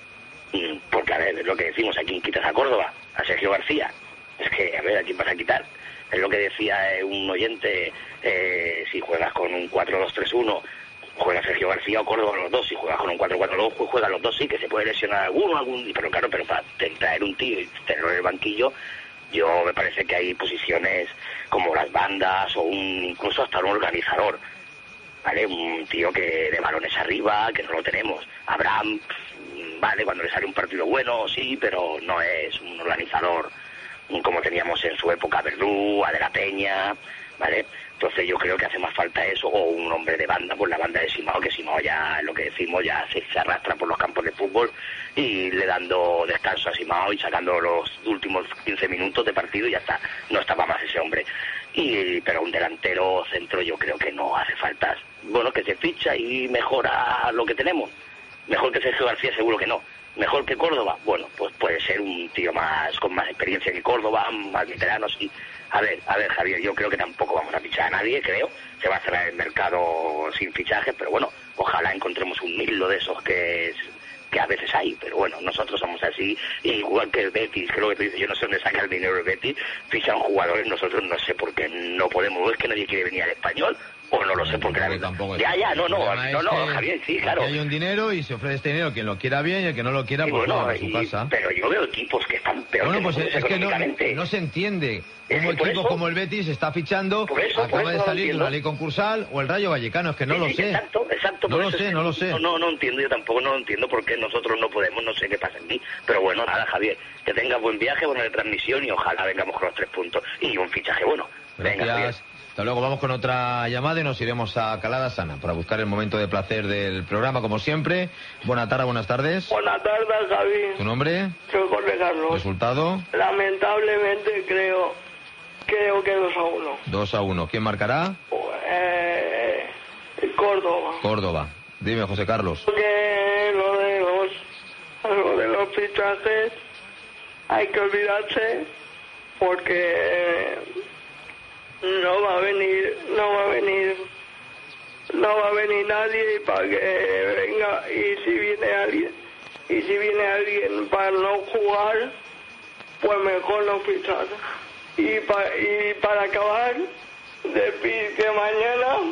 Speaker 22: Porque, a ver, es lo que decimos, ¿a quién quitas? A Córdoba, a Sergio García. Es que, a ver, ¿a quién vas a quitar? Es lo que decía eh, un oyente, eh, si juegas con un cuatro dos tres uno, juega Sergio García o Córdoba los dos. Si juegas con un cuatro cuatro dos, pues juegan los dos, sí, que se puede lesionar alguno, algún, pero claro, pero para traer un tío y tenerlo en el banquillo, yo me parece que hay posiciones como las bandas o un incluso hasta un organizador, ¿vale? Un tío que de balones arriba, que no lo tenemos. Abraham, vale, cuando le sale un partido bueno, sí, pero no es un organizador como teníamos en su época Verdú, a De la Peña, ¿vale? Entonces yo creo que hace más falta eso, o un hombre de banda, pues la banda de Simao, que Simao ya, lo que decimos, ya se, se arrastra por los campos de fútbol y le dando descanso a Simao y sacando los últimos quince minutos de partido y ya está, no estaba más ese hombre. Y pero un delantero centro yo creo que no hace falta. Bueno, que se ficha y mejora lo que tenemos. Mejor que Sergio García seguro que no. Mejor que Córdoba, bueno, pues puede ser un tío más con más experiencia que Córdoba, más veterano, sí. A ver, a ver, Javier, yo creo que tampoco vamos a fichar a nadie, creo. Se va a cerrar el mercado sin fichajes, pero bueno, ojalá encontremos un hilo de esos que es, que a veces hay, pero bueno, nosotros somos así, igual que el Betis, creo que tú dices, yo no sé dónde saca el dinero el Betis, fichan jugadores, nosotros no sé por qué no podemos, o es que nadie quiere venir al Español, o no lo sé por qué la
Speaker 1: tampoco.
Speaker 22: Ya, ya, no, no, no, no,
Speaker 1: que,
Speaker 22: Javier, sí, claro.
Speaker 1: Hay un dinero y se ofrece este dinero, quien lo quiera bien y el que no lo quiera,
Speaker 22: y
Speaker 1: pues
Speaker 22: bueno,
Speaker 1: a su
Speaker 22: y,
Speaker 1: casa.
Speaker 22: Pero yo veo equipos que están peor
Speaker 1: Bueno,
Speaker 22: que
Speaker 1: pues
Speaker 22: nosotros
Speaker 1: es que no,
Speaker 22: económicamente.
Speaker 1: no se entiende
Speaker 22: Es
Speaker 1: cómo
Speaker 22: que por
Speaker 1: equipos
Speaker 22: eso-
Speaker 1: como el Betis está fichando,
Speaker 22: Por eso, por
Speaker 1: acaba
Speaker 22: eso
Speaker 1: de
Speaker 22: no
Speaker 1: salir de
Speaker 22: entiendo.
Speaker 1: una ley concursal, o el Rayo Vallecano, es que no
Speaker 22: Sí,
Speaker 1: lo
Speaker 22: sí,
Speaker 1: sé.
Speaker 22: Exacto, exacto.
Speaker 1: No
Speaker 22: por
Speaker 1: lo
Speaker 22: eso
Speaker 1: sé,
Speaker 22: es-
Speaker 1: no lo sé.
Speaker 22: No, no, no entiendo, yo tampoco no lo entiendo porque nosotros no podemos, no sé qué pasa aquí. Pero bueno, nada, Javier, que tengas buen viaje, buena transmisión y ojalá vengamos con los tres puntos. Y un fichaje bueno. Venga, Javier.
Speaker 1: Gracias. Hasta luego, vamos con otra llamada y nos iremos a Calada Sana para buscar el momento de placer del programa, como siempre. Buenas tardes, buenas tardes.
Speaker 23: Buenas tardes, Javi.
Speaker 1: ¿Tu nombre?
Speaker 23: Soy Jorge Carlos.
Speaker 1: ¿Resultado?
Speaker 23: Lamentablemente creo, creo que dos a uno.
Speaker 1: dos a uno. ¿Quién marcará?
Speaker 23: Eh, Córdoba.
Speaker 1: Córdoba. Dime, José Carlos.
Speaker 23: Porque lo de los, lo de los fichajes hay que olvidarse porque no va a venir, no va a venir, no va a venir nadie para que venga, y si viene alguien, y si viene alguien para no jugar, pues mejor no fichar. Y, pa, y para acabar, decir que mañana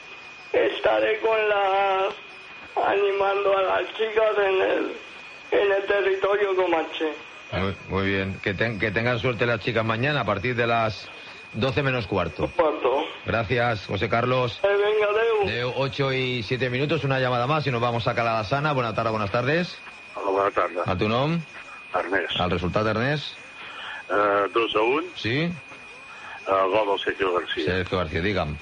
Speaker 23: estaré con las animando a las chicas en el en el territorio comanche.
Speaker 1: Muy, muy bien, que, ten, que tengan suerte las chicas mañana a partir de las doce menos cuarto.
Speaker 23: Cuarto.
Speaker 1: Gracias, José Carlos.
Speaker 23: Eh, venga, Deu.
Speaker 1: De ocho y siete minutos, una llamada más y nos vamos a Calada Sana. Buenas tardes, buenas tardes.
Speaker 2: Hola, buenas tardes.
Speaker 1: A tu nom?
Speaker 2: Ernest.
Speaker 1: El resultat, Ernest?
Speaker 2: Uh, dos a un.
Speaker 1: Sí?
Speaker 2: Uh, gol del Sergio García.
Speaker 1: Sergio García, digue'm.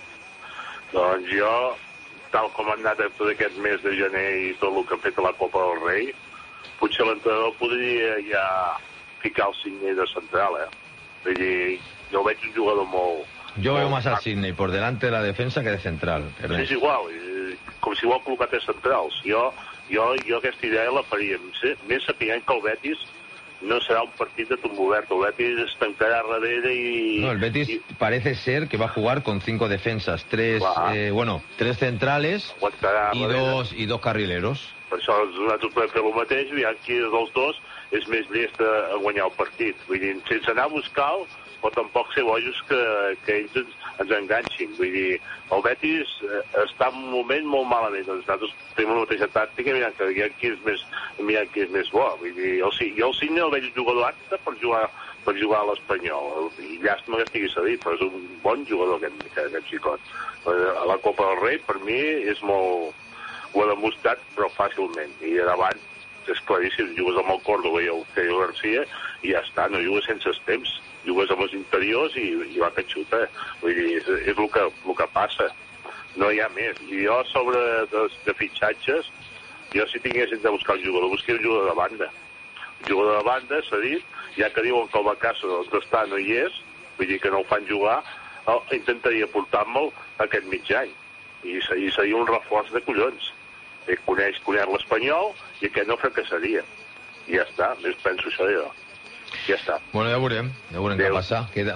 Speaker 2: Doncs jo, tal com ha anat tot aquest mes de gener i tot el que han fet a la Copa del Rei, potser l'entrenador podria ja ficar el Sidney de central, eh? Vull dir, jo veig un jugador molt...
Speaker 1: Yo veo más a Sidney por delante de la defensa que de central. Ernest.
Speaker 2: És igual, eh, com si vol col·locar tres centrals. Jo, jo, jo aquesta idea la faria. Més sapient que el Betis no serà un partit de tombo obert. El Betis es tancarà darrere i...
Speaker 1: No, el Betis y... parece ser que va a jugar con cinco defensas, tres, eh, bueno, tres centrales y dos, y dos carrileros.
Speaker 2: Per això nosaltres podem fer el mateix, aviam qui dels dos és més llest a guanyar el partit. Vull dir, sense anar a buscar-lo, però tampoc ser bojos que, que ells ens, ens enganxin. Vull dir, el Betis eh, està en un moment molt malament. Doncs nosaltres tenim la mateixa tàctica, mirant que aviam qui és més, mirant qui és més bo. Vull dir, el, jo el Sidney el veig un jugador apte per jugar, per jugar a l'Espanyol. I llàstima que estigui cedit, però és un bon jugador aquest, aquest xicot. A la Copa del Rei, per mi, és molt... ho ha demostrat, però fàcilment. I davant, és claríssim, jugues amb el Córdoba i el Sergio García i ja està, no jugues sense temps. Jugues amb els interiors i, i va que xuta. Vull dir, és, és el, que, el que passa. No hi ha més. I jo, sobre de, de fitxatges, jo si tinguessin de buscar un jugador, buscaria un jugador de banda. Un jugador de banda, s'ha dit, ja que diuen que el Bacassa on està no hi és, vull dir que no el fan jugar, el, intentaria portar-me'l aquest mig any. I, i seria un reforç de collons. I coneix, coneix l'Espanyol i aquest no fracassaria. I ja està, més penso això jo. Ja està.
Speaker 1: Bueno, ja veurem, ja veurem què passa. Queda,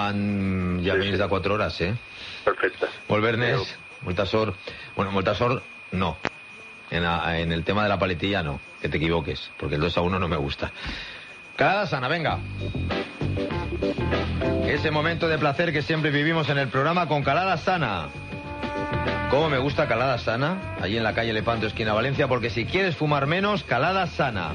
Speaker 1: mancan ja sí, menys sí. de quatre hores, eh?
Speaker 2: Perfecte.
Speaker 1: Molt bé, Ernest. Molta sort. Bueno, molta sort, no. En, a, en el tema de la paletilla, no. Que te equivoques, porque el dos a uno no me gusta. Calada Sana, venga. Ese momento de placer que siempre vivimos en el programa con Calada Sana. Cómo me gusta Calada Sana, allí en la calle Lepanto, esquina Valencia, porque si quieres fumar menos, Calada Sana.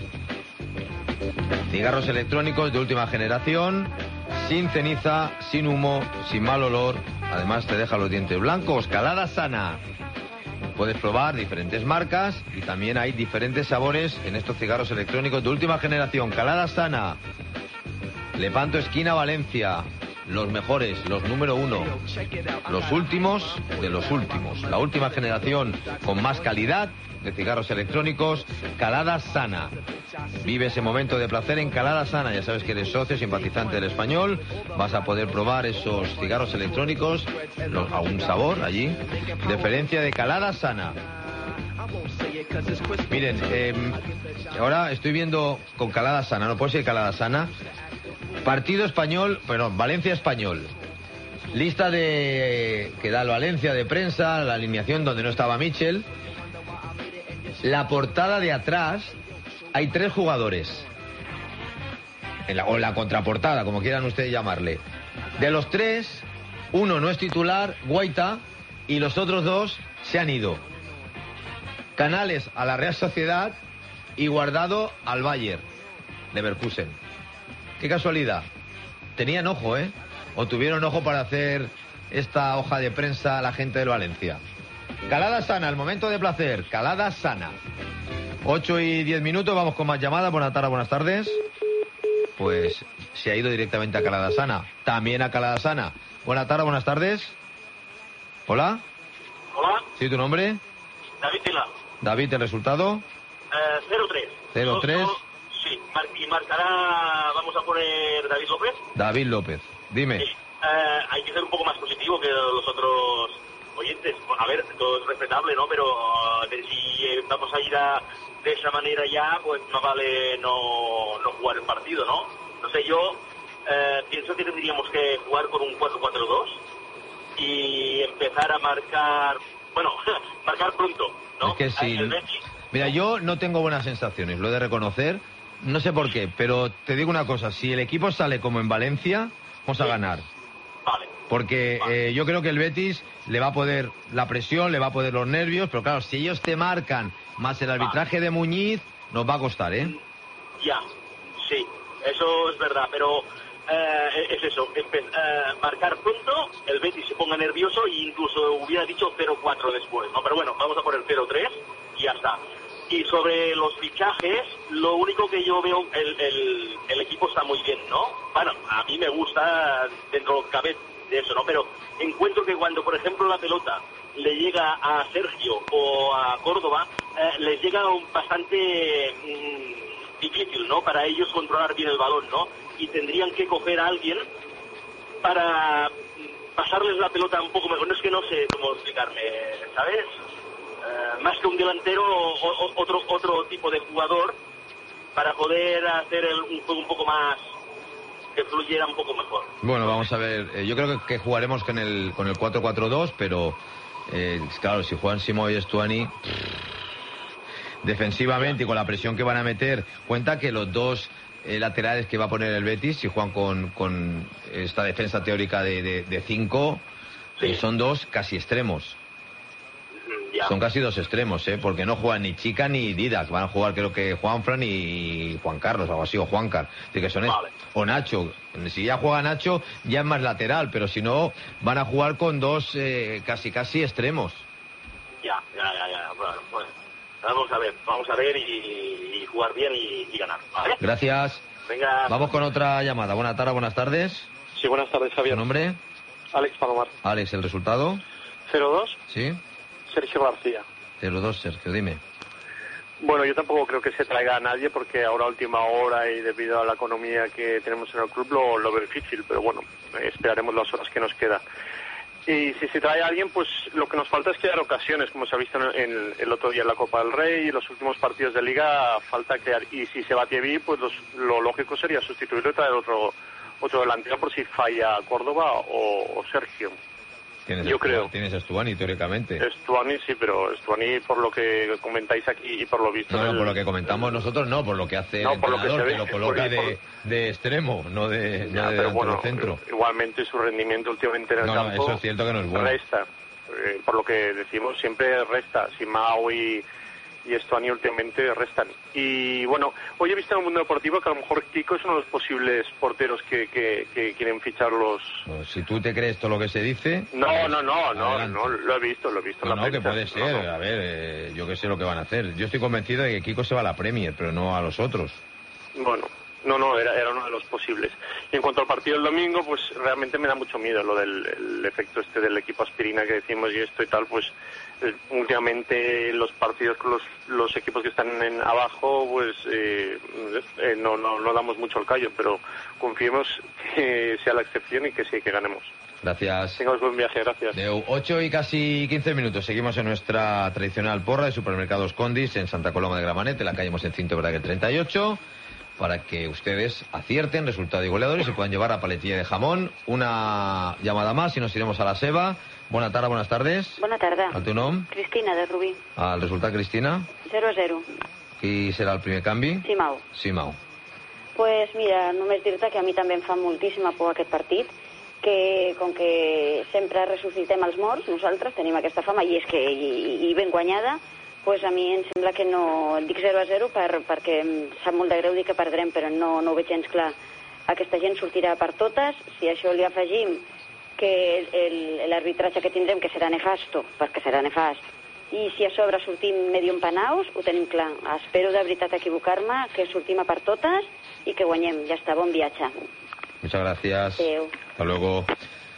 Speaker 1: Cigarros electrónicos de última generación, sin ceniza, sin humo, sin mal olor. Además te deja los dientes blancos. Calada Sana. Puedes probar diferentes marcas y también hay diferentes sabores en estos cigarros electrónicos de última generación. Calada Sana. Lepanto, esquina Valencia. Los mejores, los número uno, los últimos de los últimos, la última generación con más calidad de cigarros electrónicos. Calada Sana. Vive ese momento de placer en Calada Sana. Ya sabes que eres socio, simpatizante del Español. Vas a poder probar esos cigarros electrónicos los, a un sabor allí. Diferencia de Calada Sana. Miren, eh, ahora estoy viendo con Calada Sana, no puede ser Calada Sana. Partido español, perdón, Valencia Español. Lista de que da el Valencia de prensa, la alineación donde no estaba Michel. La portada de atrás hay tres jugadores. En la, o en la contraportada, como quieran ustedes llamarle. De los tres, uno no es titular, Guaita, y los otros dos se han ido. Canales a la Real Sociedad y Guardado al Bayern Leverkusen. Qué casualidad. Tenían ojo, ¿eh? O tuvieron ojo para hacer esta hoja de prensa a la gente del Valencia. Calada Sana, el momento de placer. Calada Sana. ocho y diez minutos, vamos con más llamadas. Buenas tardes, buenas tardes. Pues se ha ido directamente a Calada Sana. También a Calada Sana. Buenas tardes, buenas tardes. Hola.
Speaker 5: Hola.
Speaker 1: ¿Sí, tu nombre?
Speaker 5: David Tila.
Speaker 1: David, ¿el resultado?
Speaker 5: Eh, cero tres.
Speaker 1: cero tres.
Speaker 5: Sí, y marcará, vamos a poner David López.
Speaker 1: David López, dime.
Speaker 5: Sí. Eh, hay que ser un poco más positivo que los otros oyentes. A ver, todo es respetable, ¿no? Pero uh, si vamos a ir a, de esa manera ya, pues no vale no, no jugar el partido, ¿no? No sé, yo eh, pienso que tendríamos que jugar con un cuatro cuatro dos y empezar a marcar, bueno, marcar pronto, ¿no?
Speaker 1: Es que sí. Mira, yo no tengo buenas sensaciones, lo he de reconocer. No sé por qué, pero te digo una cosa. Si el equipo sale como en Valencia, vamos a ganar.
Speaker 5: Vale.
Speaker 1: Porque eh, yo creo que el Betis le va a poder la presión, le va a poder los nervios, pero claro, si ellos te marcan más el arbitraje de Muñiz, nos va a costar, ¿eh?
Speaker 5: Ya, sí, eso es verdad, pero eh, es eso, empe- eh, marcar pronto, el Betis se ponga nervioso e incluso hubiera dicho cero cuatro después, ¿no? Pero bueno, vamos a poner cero tres y ya está. Y sobre los fichajes, lo único que yo veo, el, el, el equipo está muy bien, ¿no? Bueno, a mí me gusta dentro de lo que cabe de eso, ¿no? Pero encuentro que cuando, por ejemplo, la pelota le llega a Sergio o a Córdoba, eh, les llega un bastante mmm, difícil, ¿no? Para ellos controlar bien el balón, ¿no? Y tendrían que coger a alguien para pasarles la pelota un poco mejor. No es que no sé cómo explicarme, ¿sabes? Uh, más que un delantero, o, o, otro otro tipo de jugador para poder hacer el, un juego un poco más, que fluyera un poco mejor.
Speaker 1: Bueno, vamos a ver, eh, yo creo que, que jugaremos con el con el cuatro cuatro dos, pero eh, claro, si juegan Simo y Stuani defensivamente y con la presión que van a meter, cuenta que los dos eh, laterales que va a poner el Betis, si juegan con, con esta defensa teórica de, de, de cinco, sí. eh, son dos casi extremos. Ya. Son casi dos extremos, ¿eh? Porque no juegan ni Chica ni Didac. Van a jugar, creo que Juanfran y Juan Carlos, algo así, o Juancar. Así que son vale. O Nacho. Si ya juega Nacho, ya es más lateral, pero si no, van a jugar con dos eh, casi casi extremos.
Speaker 5: Ya, ya, ya, ya. Bueno, pues, vamos a ver, vamos a ver y, y jugar bien y, y ganar. ¿Vale?
Speaker 1: Gracias.
Speaker 5: Venga.
Speaker 1: Vamos con otra llamada. Buenas tardes, buenas tardes.
Speaker 6: Sí, buenas tardes, Javier.
Speaker 1: ¿Tu nombre?
Speaker 6: Alex Palomar.
Speaker 1: Alex, ¿el resultado?
Speaker 6: cero dos.
Speaker 1: Sí.
Speaker 6: Sergio García.
Speaker 1: cero dos, Sergio, dime.
Speaker 6: Bueno, yo tampoco creo que se traiga a nadie porque ahora a última hora y debido a la economía que tenemos en el club lo, lo veo difícil, pero bueno, esperaremos las horas que nos quedan. Y si se trae a alguien, pues lo que nos falta es crear ocasiones, como se ha visto en el, el otro día en la Copa del Rey y los últimos partidos de Liga, falta crear. Y si se va Thierry, pues los, lo lógico sería sustituirlo y traer otro, otro delantero por si falla Córdoba o, o Sergio.
Speaker 1: Tienes
Speaker 6: Yo
Speaker 1: Stuani,
Speaker 6: creo.
Speaker 1: Tienes a Stuani, teóricamente.
Speaker 6: Stuani sí, pero Stuani por lo que comentáis aquí y por lo visto...
Speaker 1: No, no,
Speaker 6: el,
Speaker 1: por lo que comentamos nosotros no, por lo que hace el
Speaker 6: no, por lo que,
Speaker 1: entrenador,
Speaker 6: se ve,
Speaker 1: que lo coloca
Speaker 6: por,
Speaker 1: de,
Speaker 6: por,
Speaker 1: de extremo, no de,
Speaker 6: ya,
Speaker 1: no de
Speaker 6: pero bueno,
Speaker 1: centro.
Speaker 6: Igualmente su rendimiento últimamente en el
Speaker 1: no,
Speaker 6: campo...
Speaker 1: No, eso es cierto que no es bueno.
Speaker 6: Resta. Eh, por lo que decimos, siempre resta. Simao y... y Stuani últimamente restan. Y bueno, hoy he visto en el mundo deportivo que a lo mejor Kiko es uno de los posibles porteros que, que, que quieren fichar los...
Speaker 1: No, si tú te crees todo lo que se dice...
Speaker 6: No,
Speaker 1: pues,
Speaker 6: no, no, no, no, lo he visto, lo he visto.
Speaker 1: No,
Speaker 6: en la
Speaker 1: no, que
Speaker 6: prensa.
Speaker 1: puede ser,
Speaker 6: no, no.
Speaker 1: a ver, eh, yo que sé lo que van a hacer. Yo estoy convencido de que Kiko se va a la Premier, pero no a los otros.
Speaker 6: Bueno, no, no, era, era uno de los posibles. Y en cuanto al partido del domingo, pues realmente me da mucho miedo lo del el efecto este del equipo aspirina que decimos y esto y tal, pues eh, últimamente los partidos con los, los equipos que están en abajo, pues eh, eh, no, no, no damos mucho el callo, pero confiemos que sea la excepción y que sí, que ganemos.
Speaker 1: Gracias.
Speaker 6: Tengamos buen viaje, gracias.
Speaker 1: De ocho y casi quince minutos. Seguimos en nuestra tradicional porra de Supermercados Condis en Santa Coloma de Gramenet, en la calle Mosencinto Braga treinta y ocho, para que ustedes acierten resultado y goleadores y puedan llevar a paletilla de jamón. Una llamada más y nos iremos a la Seba. Buenas tardes, buenas tardes.
Speaker 7: Bona tarda.
Speaker 1: ¿Al tu nom?
Speaker 7: Cristina, de Rubí.
Speaker 1: Al resultat, Cristina?
Speaker 7: zero a zero.
Speaker 1: Qui serà el primer canvi?
Speaker 7: Simao.
Speaker 1: Simao.
Speaker 7: Pues mira, només dir-te que a mi també em fa moltíssima por aquest partit, que com que sempre ressuscitem els morts, nosaltres tenim aquesta fama i és que i, i ben guanyada, pues a mi em sembla que no... Dic zero a zero per, perquè em sap molt de greu dir que perdrem, però no, no ho veig gens clar. Aquesta gent sortirà per totes. Si això li afegim que l'arbitratge que tindrem, que serà nefasto, perquè serà nefast, i si a sobre sortim medio empanaus, ho tenim clar. Espero de veritat equivocar-me, que sortim a per totes i que guanyem. Ja està, bon viatge.
Speaker 1: Muchas gracias.
Speaker 7: Adeu.
Speaker 1: Hasta luego.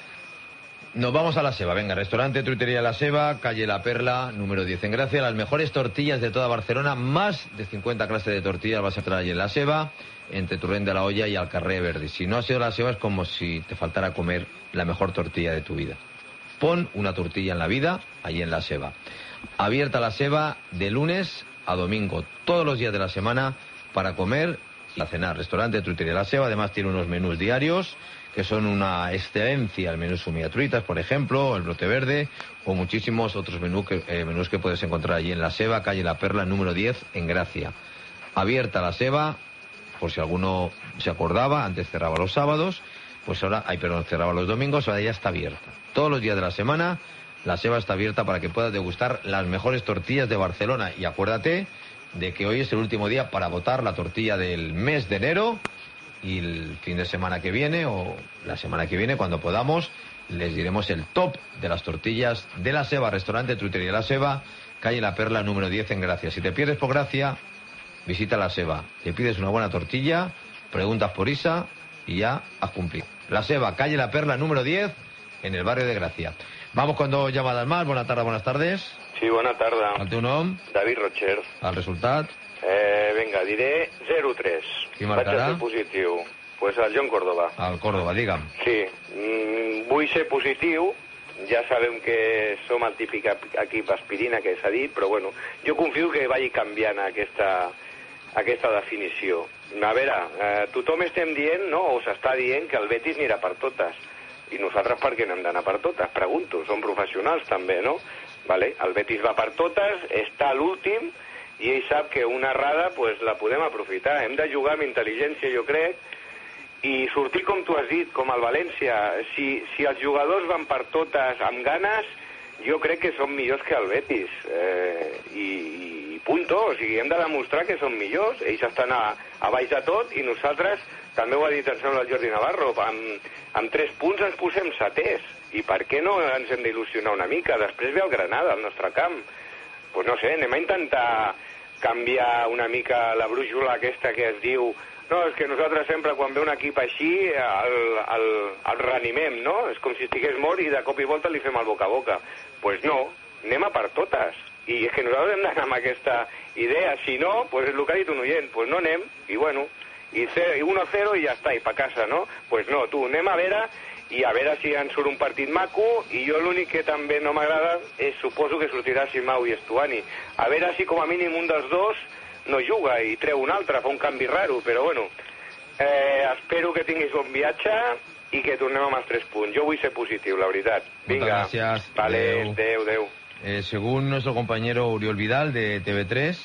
Speaker 1: Nos vamos a la Seba. Venga, restaurante Truitería La Seba, calle La Perla, número diez en Gracia. Las mejores tortillas de toda Barcelona, más de cincuenta clases de tortillas vas a traer allí en La Seba, entre Torrent de la Olla y al Carrer Verdi. Si no has ido a La Seba es como si te faltara comer la mejor tortilla de tu vida. Pon una tortilla en la vida allí en La Seba. Abierta La Seba de lunes a domingo, todos los días de la semana, para comer y a cenar. Restaurante Truitería La Seva, además tiene unos menús diarios que son una excelencia. El menú sumiatruitas, por ejemplo, el brote verde o muchísimos otros menú que, eh, menús que puedes encontrar allí en La Seva, calle La Perla, número diez, en Gracia. Abierta La Seva, por si alguno se acordaba, antes cerraba los sábados, pues ahora, ay, perdón, cerraba los domingos, ahora ya está abierta. Todos los días de la semana, La Seva está abierta para que puedas degustar las mejores tortillas de Barcelona. Y acuérdate de que hoy es el último día para votar la tortilla del mes de enero, y el fin de semana que viene o la semana que viene, cuando podamos, les diremos el top de las tortillas de La Seva. Restaurante Truitería La Seva, calle La Perla, número diez, en Gracia. Si te pierdes por Gracia, visita La Seva, te pides una buena tortilla, preguntas por Isa y ya has cumplido. La Seva, calle La Perla, número diez, en el barrio de Gracia. Vamos con dos llamadas más. Buenas tardes, buenas tardes.
Speaker 8: Sí, bona tarda.
Speaker 1: El teu nom?
Speaker 8: David Rocher.
Speaker 1: El resultat?
Speaker 8: Eh, vinga, diré zero tres.
Speaker 1: Qui marcarà?
Speaker 8: Vaig a ser positiu. Pues el John Córdoba.
Speaker 1: El Córdoba, digue'm.
Speaker 8: Sí, mm, vull ser positiu. Ja sabem que som el típic equip aspirina que s'ha dit, però bueno, jo confio que vagi canviant aquesta, aquesta definició. A veure, eh, tothom estem dient, no?, o s'està dient que el Betis anirà per totes. I nosaltres per què n'hem d'anar per totes? Pregunto, som professionals també, no? Vale? El Betis va per totes, està a l'últim, i ell sap que una errada pues, la podem aprofitar. Hem de jugar amb intel·ligència, jo crec, i sortir com tu has dit, com el València. Si, si els jugadors van per totes amb ganes, jo crec que són millors que el Betis. Eh, i, I punto, o sigui, hem de demostrar que són millors. Ells estan a, a baix de tot i nosaltres, també ho ha dit, em sembla, el Jordi Navarro, amb, amb tres punts ens posem seters. I per què no ens hem d'il·lusionar una mica? Després ve el Granada, al nostre camp. Pues no sé, anem a intentar canviar una mica la brújula aquesta que es diu no, és que nosaltres sempre quan ve un equip així el, el, el reanimem, no? És com si estigués mort i de cop i volta li fem el boca a boca. Pues no, anem a per totes. I és que nosaltres hem d'anar amb aquesta idea. Si no, pues el que ha dit un oient, pues no anem, i bueno, i uno a cero i ja està, i pa casa, no? Pues no, tu, anem a veure, i a veure si ens surt un partit maco, i jo l'únic que també no m'agrada és, suposo que sortirà Simau i Estuani. A veure si com a mínim un dels dos no juga i treu un altre, fa un canvi raro, però bueno, eh, espero que tinguis bon viatge i que tornem amb els tres punts. Jo vull ser positiu, la veritat. Vinga.
Speaker 1: Muchas gracias.
Speaker 8: Vale,
Speaker 1: Adeu.
Speaker 8: adeu, adeu.
Speaker 1: Eh, según nuestro compañero Uriol Vidal de T V tres,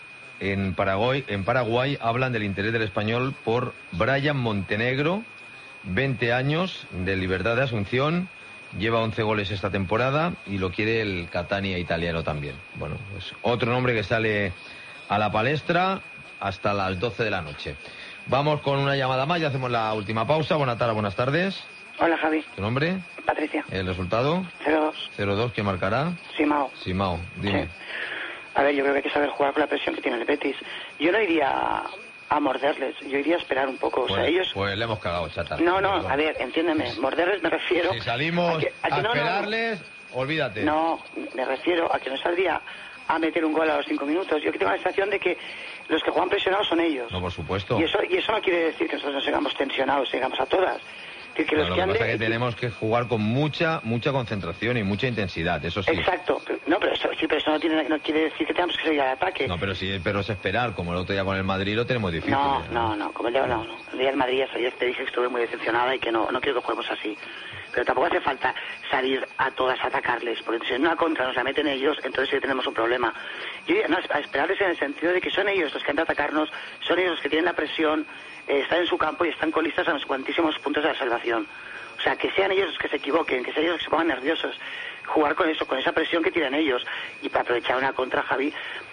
Speaker 1: en Paraguay, en Paraguay hablan del interés del español por Brian Montenegro, veinte años, de Libertad de Asunción, lleva once goles esta temporada y lo quiere el Catania italiano también. Bueno, pues otro nombre que sale a la palestra hasta las doce de la noche. Vamos con una llamada más y hacemos la última pausa. Buenas tardes, buenas tardes.
Speaker 9: Hola, Javi.
Speaker 1: ¿Tu nombre?
Speaker 9: Patricia.
Speaker 1: ¿El resultado?
Speaker 9: cero dos.
Speaker 1: cero dos, ¿quién marcará?
Speaker 9: Simao.
Speaker 1: Simao, dime.
Speaker 9: Sí. A ver, yo creo que hay que saber jugar con la presión que tiene el Betis. Yo no iría a, a morderles, yo iría a esperar un poco.
Speaker 1: Pues,
Speaker 9: o sea, ellos...
Speaker 1: pues le hemos cagado, chata.
Speaker 9: No, no, a ver, entiéndeme, morderles me refiero...
Speaker 1: Si salimos
Speaker 9: a, que, a, que
Speaker 1: a
Speaker 9: no,
Speaker 1: esperarles,
Speaker 9: no,
Speaker 1: olvídate.
Speaker 9: No, me refiero a que no saldría a meter un gol a los cinco minutos. Yo que tengo la sensación de que los que juegan presionados son ellos.
Speaker 1: No, por supuesto.
Speaker 9: Y eso, y eso no quiere decir que nosotros nos sigamos tensionados, sigamos a todas. Que, que
Speaker 1: No,
Speaker 9: los
Speaker 1: lo
Speaker 9: que
Speaker 1: que
Speaker 9: han
Speaker 1: pasa
Speaker 9: de...
Speaker 1: es que tenemos que jugar con mucha mucha concentración y mucha intensidad, eso sí.
Speaker 9: Exacto. No, pero eso, sí, pero eso no, tiene, no quiere decir que tengamos que salir al ataque.
Speaker 1: No, pero sí, pero es esperar, como el otro día con el Madrid lo tenemos difícil.
Speaker 9: No,
Speaker 1: ¿eh?
Speaker 9: no, no, como el día, no, no. El día del Madrid, eso, ya te dije que estuve muy decepcionada y que no, no quiero que juguemos así. Pero tampoco hace falta salir a todas a atacarles, porque si en una contra nos la meten ellos, entonces sí tenemos un problema. Yo iría no, a esperarles en el sentido de que son ellos los que han de atacarnos, son ellos los que tienen la presión, eh, están en su campo y están con listas a los cuantísimos puntos de la salvación. O sea, que sean ellos los que se equivoquen, que sean ellos los que se pongan nerviosos. Jugar con eso, con esa presión que tiran ellos. Y para aprovechar una contra, Javi,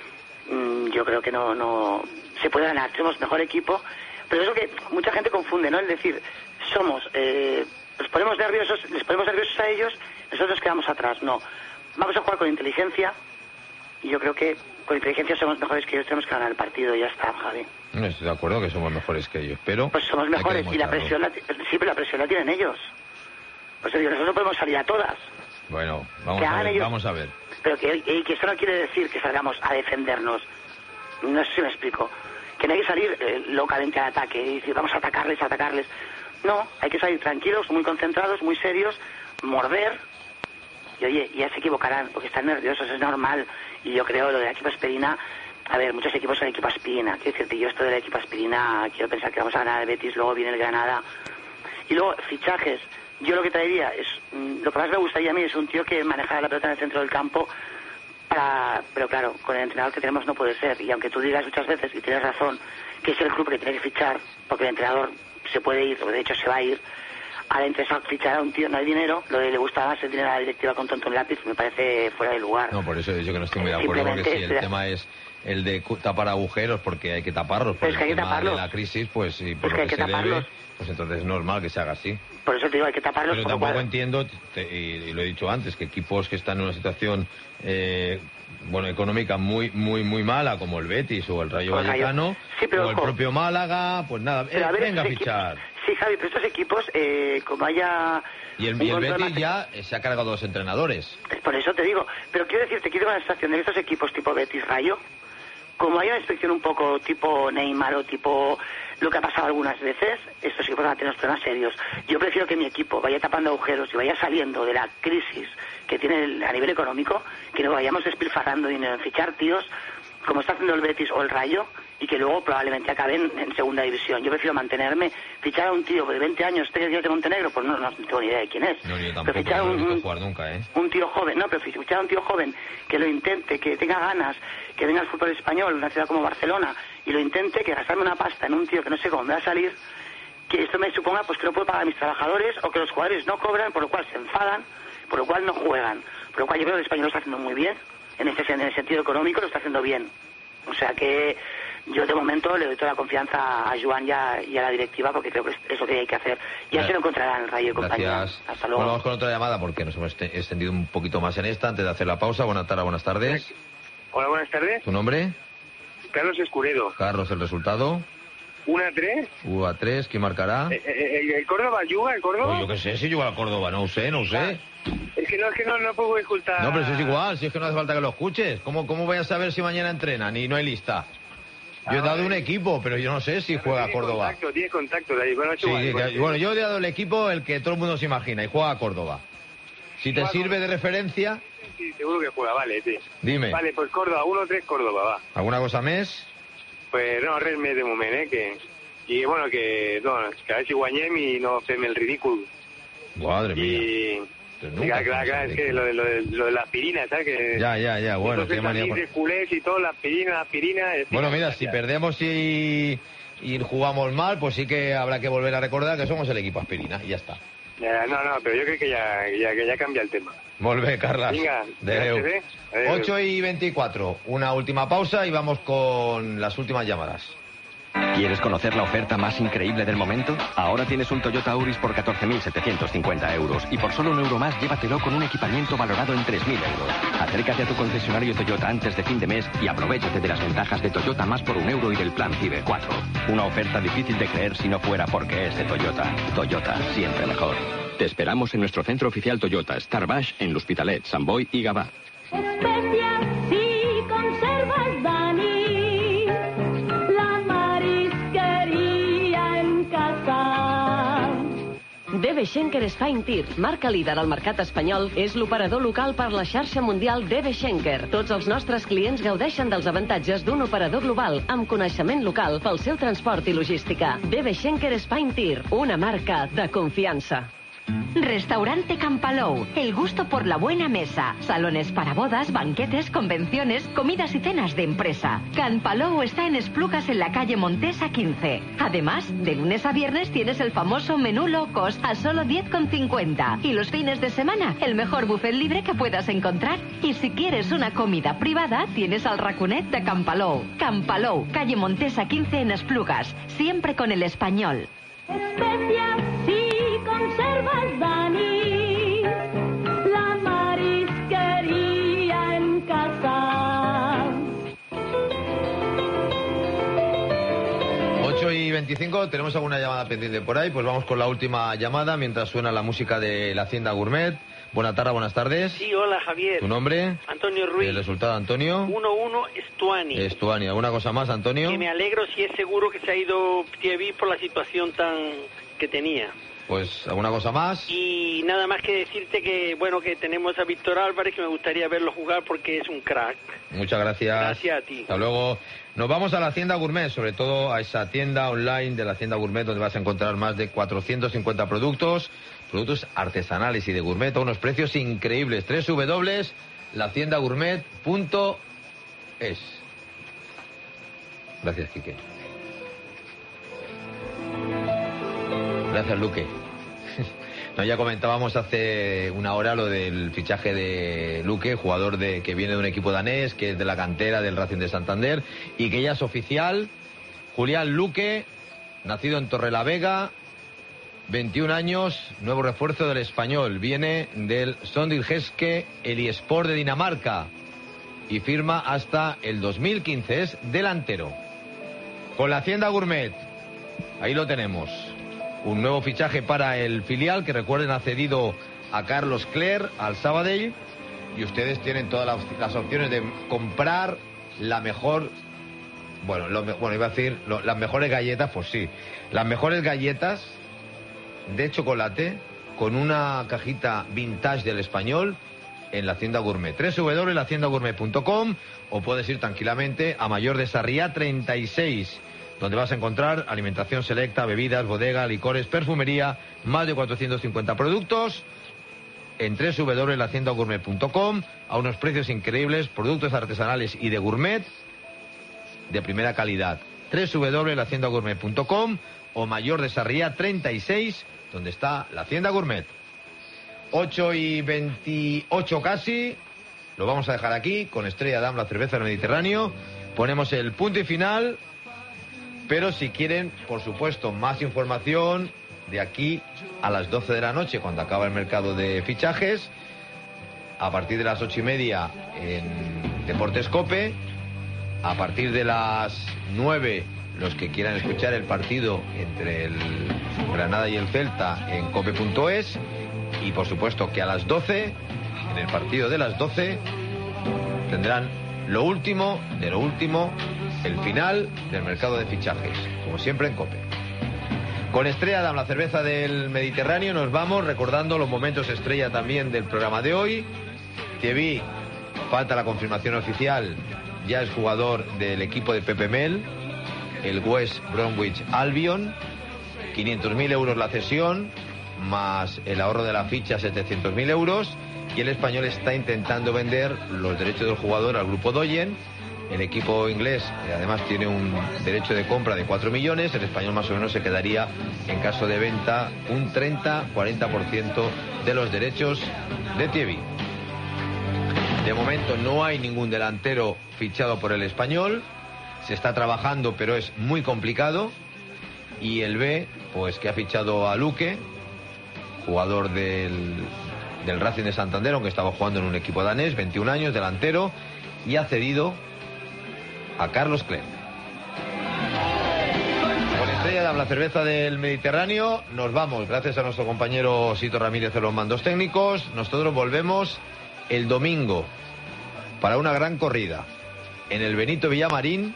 Speaker 9: mmm, yo creo que no, no se puede ganar. Tenemos mejor equipo. Pero es lo que mucha gente confunde, ¿no? Es decir, somos, eh, los ponemos nerviosos, les ponemos nerviosos a ellos, nosotros quedamos atrás. No. Vamos a jugar con inteligencia. Y yo creo que con inteligencia somos mejores que ellos, tenemos que ganar el partido y ya está, Javi.
Speaker 1: No estoy de acuerdo que somos mejores que ellos, pero...
Speaker 9: Pues somos mejores y la presión la, sí, pero la presión la tienen ellos. Pues digo, nosotros no podemos salir a todas.
Speaker 1: Bueno, vamos
Speaker 9: Que
Speaker 1: a
Speaker 9: hagan
Speaker 1: ver,
Speaker 9: ellos-
Speaker 1: vamos a ver.
Speaker 9: Pero que, y que eso no quiere decir que salgamos a defendernos. No sé si me explico. Que no hay que salir eh, locamente al ataque y decir, vamos a atacarles, a atacarles. No, hay que salir tranquilos, muy concentrados, muy serios, morder. Y oye, ya se equivocarán porque están nerviosos, es normal. Y yo creo lo de la equipa Esperina a ver, muchos equipos son equipo aspirina. Quiero decirte, yo esto del equipo aspirina, quiero pensar que vamos a ganar el Betis, luego viene el Granada. Y luego, fichajes. Yo lo que traería es, lo que más me gustaría a mí es un tío que manejara la pelota en el centro del campo, para, pero claro, con el entrenador que tenemos no puede ser. Y aunque tú digas muchas veces, y tienes razón, que es el club que tiene que fichar, porque el entrenador se puede ir, o de hecho se va a ir, ahora interesa fichar a un tío, no hay dinero, lo que le gusta más es dinero a la directiva con tonto en lápiz, me parece fuera de lugar.
Speaker 1: No, por eso he dicho que no estoy muy de acuerdo, porque si el tema es el de tapar agujeros, porque hay que taparlos, por
Speaker 9: es que
Speaker 1: el
Speaker 9: hay que
Speaker 1: tema
Speaker 9: taparlos.
Speaker 1: de la crisis, pues y por
Speaker 9: Es que
Speaker 1: lo
Speaker 9: hay
Speaker 1: que,
Speaker 9: que
Speaker 1: se
Speaker 9: taparlos.
Speaker 1: debe, pues entonces es normal que se haga así.
Speaker 9: Por eso te digo, hay que taparlos.
Speaker 1: Pero
Speaker 9: por lo
Speaker 1: tampoco
Speaker 9: cual-
Speaker 1: entiendo, te- y, y lo he dicho antes, que equipos que están en una situación eh, bueno, económica muy muy muy mala, como el Betis o el Rayo
Speaker 9: O el Rayo.
Speaker 1: Vallecano,
Speaker 9: Sí, pero
Speaker 1: o el
Speaker 9: ojo.
Speaker 1: propio Málaga, pues nada,
Speaker 9: Pero
Speaker 1: eh,
Speaker 9: a ver,
Speaker 1: venga a
Speaker 9: estos
Speaker 1: fichar.
Speaker 9: Sí, Javi, pero estos equipos, eh, como haya...
Speaker 1: Y el,
Speaker 9: un
Speaker 1: y el
Speaker 9: control
Speaker 1: Betis
Speaker 9: más-
Speaker 1: ya eh, se ha cargado dos entrenadores.
Speaker 9: Por eso te digo, pero quiero decirte, quiero la sensación de que estos equipos tipo Betis, Rayo, como hay una inspección un poco tipo Neymar o tipo lo que ha pasado algunas veces, estos equipos van a tener problemas serios. Yo prefiero que mi equipo vaya tapando agujeros y vaya saliendo de la crisis que tiene el- a nivel económico, que no vayamos despilfarrando dinero en fichar tíos como está haciendo el Betis o el Rayo, y que luego probablemente acaben en segunda división. Yo prefiero mantenerme, fichar a un tío de veinte años, tres días de Montenegro, pues no, no tengo ni idea de quién es.
Speaker 1: No, yo tampoco,
Speaker 9: Pero fichar
Speaker 1: no lo he
Speaker 9: un-
Speaker 1: visto jugar nunca, ¿eh?
Speaker 9: un tío joven, no, pero fichar a un tío joven que lo intente, que tenga ganas, que venga al fútbol español, una ciudad como Barcelona, y lo intente, que gastarme una pasta en un tío que no sé cómo me va a salir, que esto me suponga pues que no puedo pagar a mis trabajadores, o que los jugadores no cobran, por lo cual se enfadan, por lo cual no juegan. Por lo cual yo creo que el español lo está haciendo muy bien, en ese en el sentido económico lo está haciendo bien. O sea que yo de momento le doy toda la confianza a Joan y a, y a la directiva, porque creo que es, es lo que hay que hacer. Ya
Speaker 1: Gra-
Speaker 9: se lo encontrarán el Rayo y compañía.
Speaker 1: Gracias.
Speaker 9: Hasta luego.
Speaker 1: Bueno, vamos con otra llamada porque nos hemos este- extendido un poquito más en esta antes de hacer la pausa. Buenas tardes, buenas tardes.
Speaker 10: Hola, buenas tardes.
Speaker 1: ¿Tu nombre?
Speaker 10: Carlos Escuredo.
Speaker 1: Carlos, el resultado.
Speaker 10: uno a tres.
Speaker 1: U A tres, ¿quién marcará?
Speaker 10: Eh, eh, ¿El, el Córdoba juga, el Córdoba?
Speaker 1: Pues yo qué sé, si juega al Córdoba, no sé, no sé.
Speaker 10: Es que no, es que no, no puedo escuchar.
Speaker 1: No, pero eso es igual, si es que no hace falta que lo escuches. ¿Cómo, cómo voy a saber si mañana entrenan y no hay lista? Yo he dado un equipo, pero yo no sé si juega a
Speaker 10: Tiene
Speaker 1: Córdoba.
Speaker 10: contacto, tiene contacto de ahí. Bueno,
Speaker 1: Sí,
Speaker 10: igual,
Speaker 1: sí,
Speaker 10: igual.
Speaker 1: que- bueno, yo he dado el equipo el que todo el mundo se imagina y juega a Córdoba. Si te sirve de referencia,
Speaker 10: Sí, seguro que juega, vale, sí.
Speaker 1: dime.
Speaker 10: Vale, pues Córdoba, uno a tres Córdoba, va.
Speaker 1: ¿Alguna cosa más?
Speaker 10: Pues no, res més de moment, eh, que... I, bueno, que, doncs, que a veure si guanyem i no fem el ridícul.
Speaker 1: Madre mía.
Speaker 10: I...
Speaker 1: Pero
Speaker 10: Sí,
Speaker 1: nunca
Speaker 10: clar, clar, clar, és que lo de, lo de, lo de la aspirina, ¿sabes? Que...
Speaker 1: Ya, ya, ya, bueno,
Speaker 10: Entonces,
Speaker 1: qué manía.
Speaker 10: de culés y todo, la aspirina, la aspirina... es-
Speaker 1: Bueno, mira, si perdemos y, y jugamos mal, pues sí que habrá que volver a recordar que somos el equipo aspirina y ya está.
Speaker 10: Eh, no, no, pero yo creo que ya, ya, que ya cambia el tema.
Speaker 1: Molt bé, Carles.
Speaker 10: Vinga,
Speaker 1: Adeu.
Speaker 10: gràcies, eh? Adeu.
Speaker 1: ocho y veinticuatro, una última pausa y vamos con las últimas llamadas.
Speaker 11: ¿Quieres conocer la oferta más increíble del momento? Ahora tienes un Toyota Auris por catorce mil setecientos cincuenta euros y por solo un euro más llévatelo con un equipamiento valorado en tres mil euros. Acércate a tu concesionario Toyota antes de fin de mes y aprovéchate de las ventajas de Toyota más por un euro y del plan CIBE cuatro. Una oferta difícil de creer si no fuera porque es de Toyota. Toyota, siempre mejor. Te esperamos en nuestro centro oficial Toyota, Star Baix, en l'Hospitalet, Sant Boi y Gavà.
Speaker 4: Especias y conservas Dani, la marisquería en casa.
Speaker 3: D B Schenker Fine Tir, marca líder al mercat espanyol, és l'operador local per la xarxa mundial D B Schenker. Tots els nostres clients gaudeixen dels avantatges d'un operador global amb coneixement local pel seu transport i logística. D B Schenker Fine Tir, una marca de confiança.
Speaker 12: Restaurante Campalou, el gusto por la buena mesa. Salones para bodas, banquetes, convenciones, comidas y cenas de empresa. Campalou está en Esplugas, en la calle Montesa quince. Además, de lunes a viernes tienes el famoso menú low cost a solo diez con cincuenta. Y los fines de semana, el mejor buffet libre que puedas encontrar. Y si quieres una comida privada, tienes al raconet de Campalou. Campalou, calle Montesa quince en Esplugas. Siempre con el español.
Speaker 4: Especias y conservas Dani, la marisquería en casa.
Speaker 1: ocho y veinticinco, tenemos alguna llamada pendiente por ahí, pues vamos con la última llamada mientras suena la música de la Hacienda Gourmet. Buenas tardes, buenas tardes.
Speaker 24: Sí, hola Javier.
Speaker 1: ¿Tu nombre?
Speaker 24: Antonio Ruiz.
Speaker 1: El resultado, Antonio.
Speaker 24: uno uno Estuani.
Speaker 1: Estuani. ¿Alguna cosa más, Antonio?
Speaker 24: Que me alegro si es seguro que se ha ido Thierry por la situación tan que tenía.
Speaker 1: Pues, ¿alguna cosa más?
Speaker 24: Y nada más que decirte que, bueno, que tenemos a Víctor Álvarez, que me gustaría verlo jugar porque es un crack.
Speaker 1: Muchas gracias.
Speaker 24: Gracias a ti.
Speaker 1: Hasta luego. Nos vamos a la Hacienda Gourmet, sobre todo a esa tienda online de la Hacienda Gourmet, donde vas a encontrar más de cuatrocientos cincuenta productos, productos artesanales y de gourmet a unos precios increíbles. doble u doble u doble u punto la hacienda gourmet punto es. Gracias, Quique. Gracias, Luque. No, ya comentábamos hace una hora lo del fichaje de Luque, jugador de que viene de un equipo danés, que es de la cantera del Racing de Santander, y que ya es oficial. Julián Luque, nacido en Torrelavega, veintiún años, nuevo refuerzo del Español. Viene del Sondirgeske Eliespor de Dinamarca y firma hasta el dos mil quince. Es delantero. Con la Hacienda Gourmet, ahí lo tenemos. Un nuevo fichaje para el filial, que recuerden ha cedido a Carlos Cler al Sabadell, y ustedes tienen todas las, las opciones de comprar la mejor, bueno, lo, bueno iba a decir lo, las mejores galletas, pues sí, las mejores galletas de chocolate con una cajita vintage del Español en la Hacienda Gourmet. doble u doble u doble u punto la hacienda gourmet punto com, o puedes ir tranquilamente a Mayor de Sarriá treinta y seis, donde vas a encontrar alimentación selecta, bebidas, bodega, licores, perfumería, más de cuatrocientos cincuenta productos en doble u doble u doble u punto la hacienda gourmet punto com a unos precios increíbles, productos artesanales y de gourmet de primera calidad. doble u doble u doble u punto la hacienda gourmet punto com o Mayor de Sarriá treinta y seis, donde está la Hacienda Gourmet. ocho y veintiocho casi, lo vamos a dejar aquí con Estrella Damm, la cerveza del Mediterráneo. Ponemos el punto y final. Pero si quieren, por supuesto, más información de aquí a las doce de la noche, cuando acaba el mercado de fichajes, a partir de las ocho y media en Deportes Cope, a partir de las nueve, los que quieran escuchar el partido entre el Granada y el Celta en cope punto es, y por supuesto que a las doce, en el partido de las doce, tendrán lo último de lo último, el final del mercado de fichajes, como siempre en COPE. Con Estrella Damm, la cerveza del Mediterráneo, nos vamos recordando los momentos estrella también del programa de hoy. Thierry, falta la confirmación oficial, ya es jugador del equipo de Pepe Mel, el West Bromwich Albion. Quinientos mil euros la cesión, más el ahorro de la ficha, setecientos mil euros. Y el Español está intentando vender los derechos del jugador al grupo Doyen. El equipo inglés eh, además tiene un derecho de compra de cuatro millones. El Español más o menos se quedaría, en caso de venta, un treinta a cuarenta por ciento de los derechos de Thierry. De momento no hay ningún delantero fichado por el Español. Se está trabajando, pero es muy complicado. Y el B, pues que ha fichado a Luque, jugador del, del Racing de Santander, aunque estaba jugando en un equipo danés, veintiún años, delantero, y ha cedido a Carlos Cler. Con Estrella Damm, la cerveza del Mediterráneo, nos vamos. Gracias a nuestro compañero Sito Ramírez de los mandos técnicos. Nosotros volvemos el domingo para una gran corrida en el Benito Villamarín,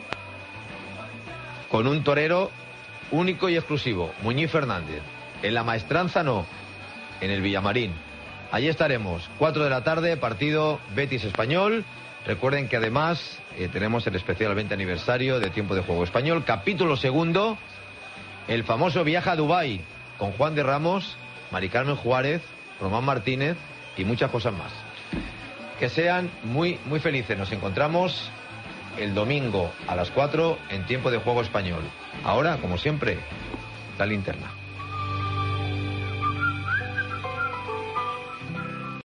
Speaker 1: con un torero único y exclusivo, Muñiz Fernández. En la Maestranza no, en el Villamarín. Allí estaremos, cuatro de la tarde, partido Betis Español. Recuerden que además eh, tenemos el especial veinte aniversario de Tiempo de Juego Español, capítulo segundo, el famoso viaje a Dubái, con Juan de Ramos, Mari Carmen Juárez, Román Martínez y muchas cosas más. Que sean muy, muy felices. Nos encontramos el domingo a las cuatro en Tiempo de Juego Español. Ahora, como siempre, la linterna.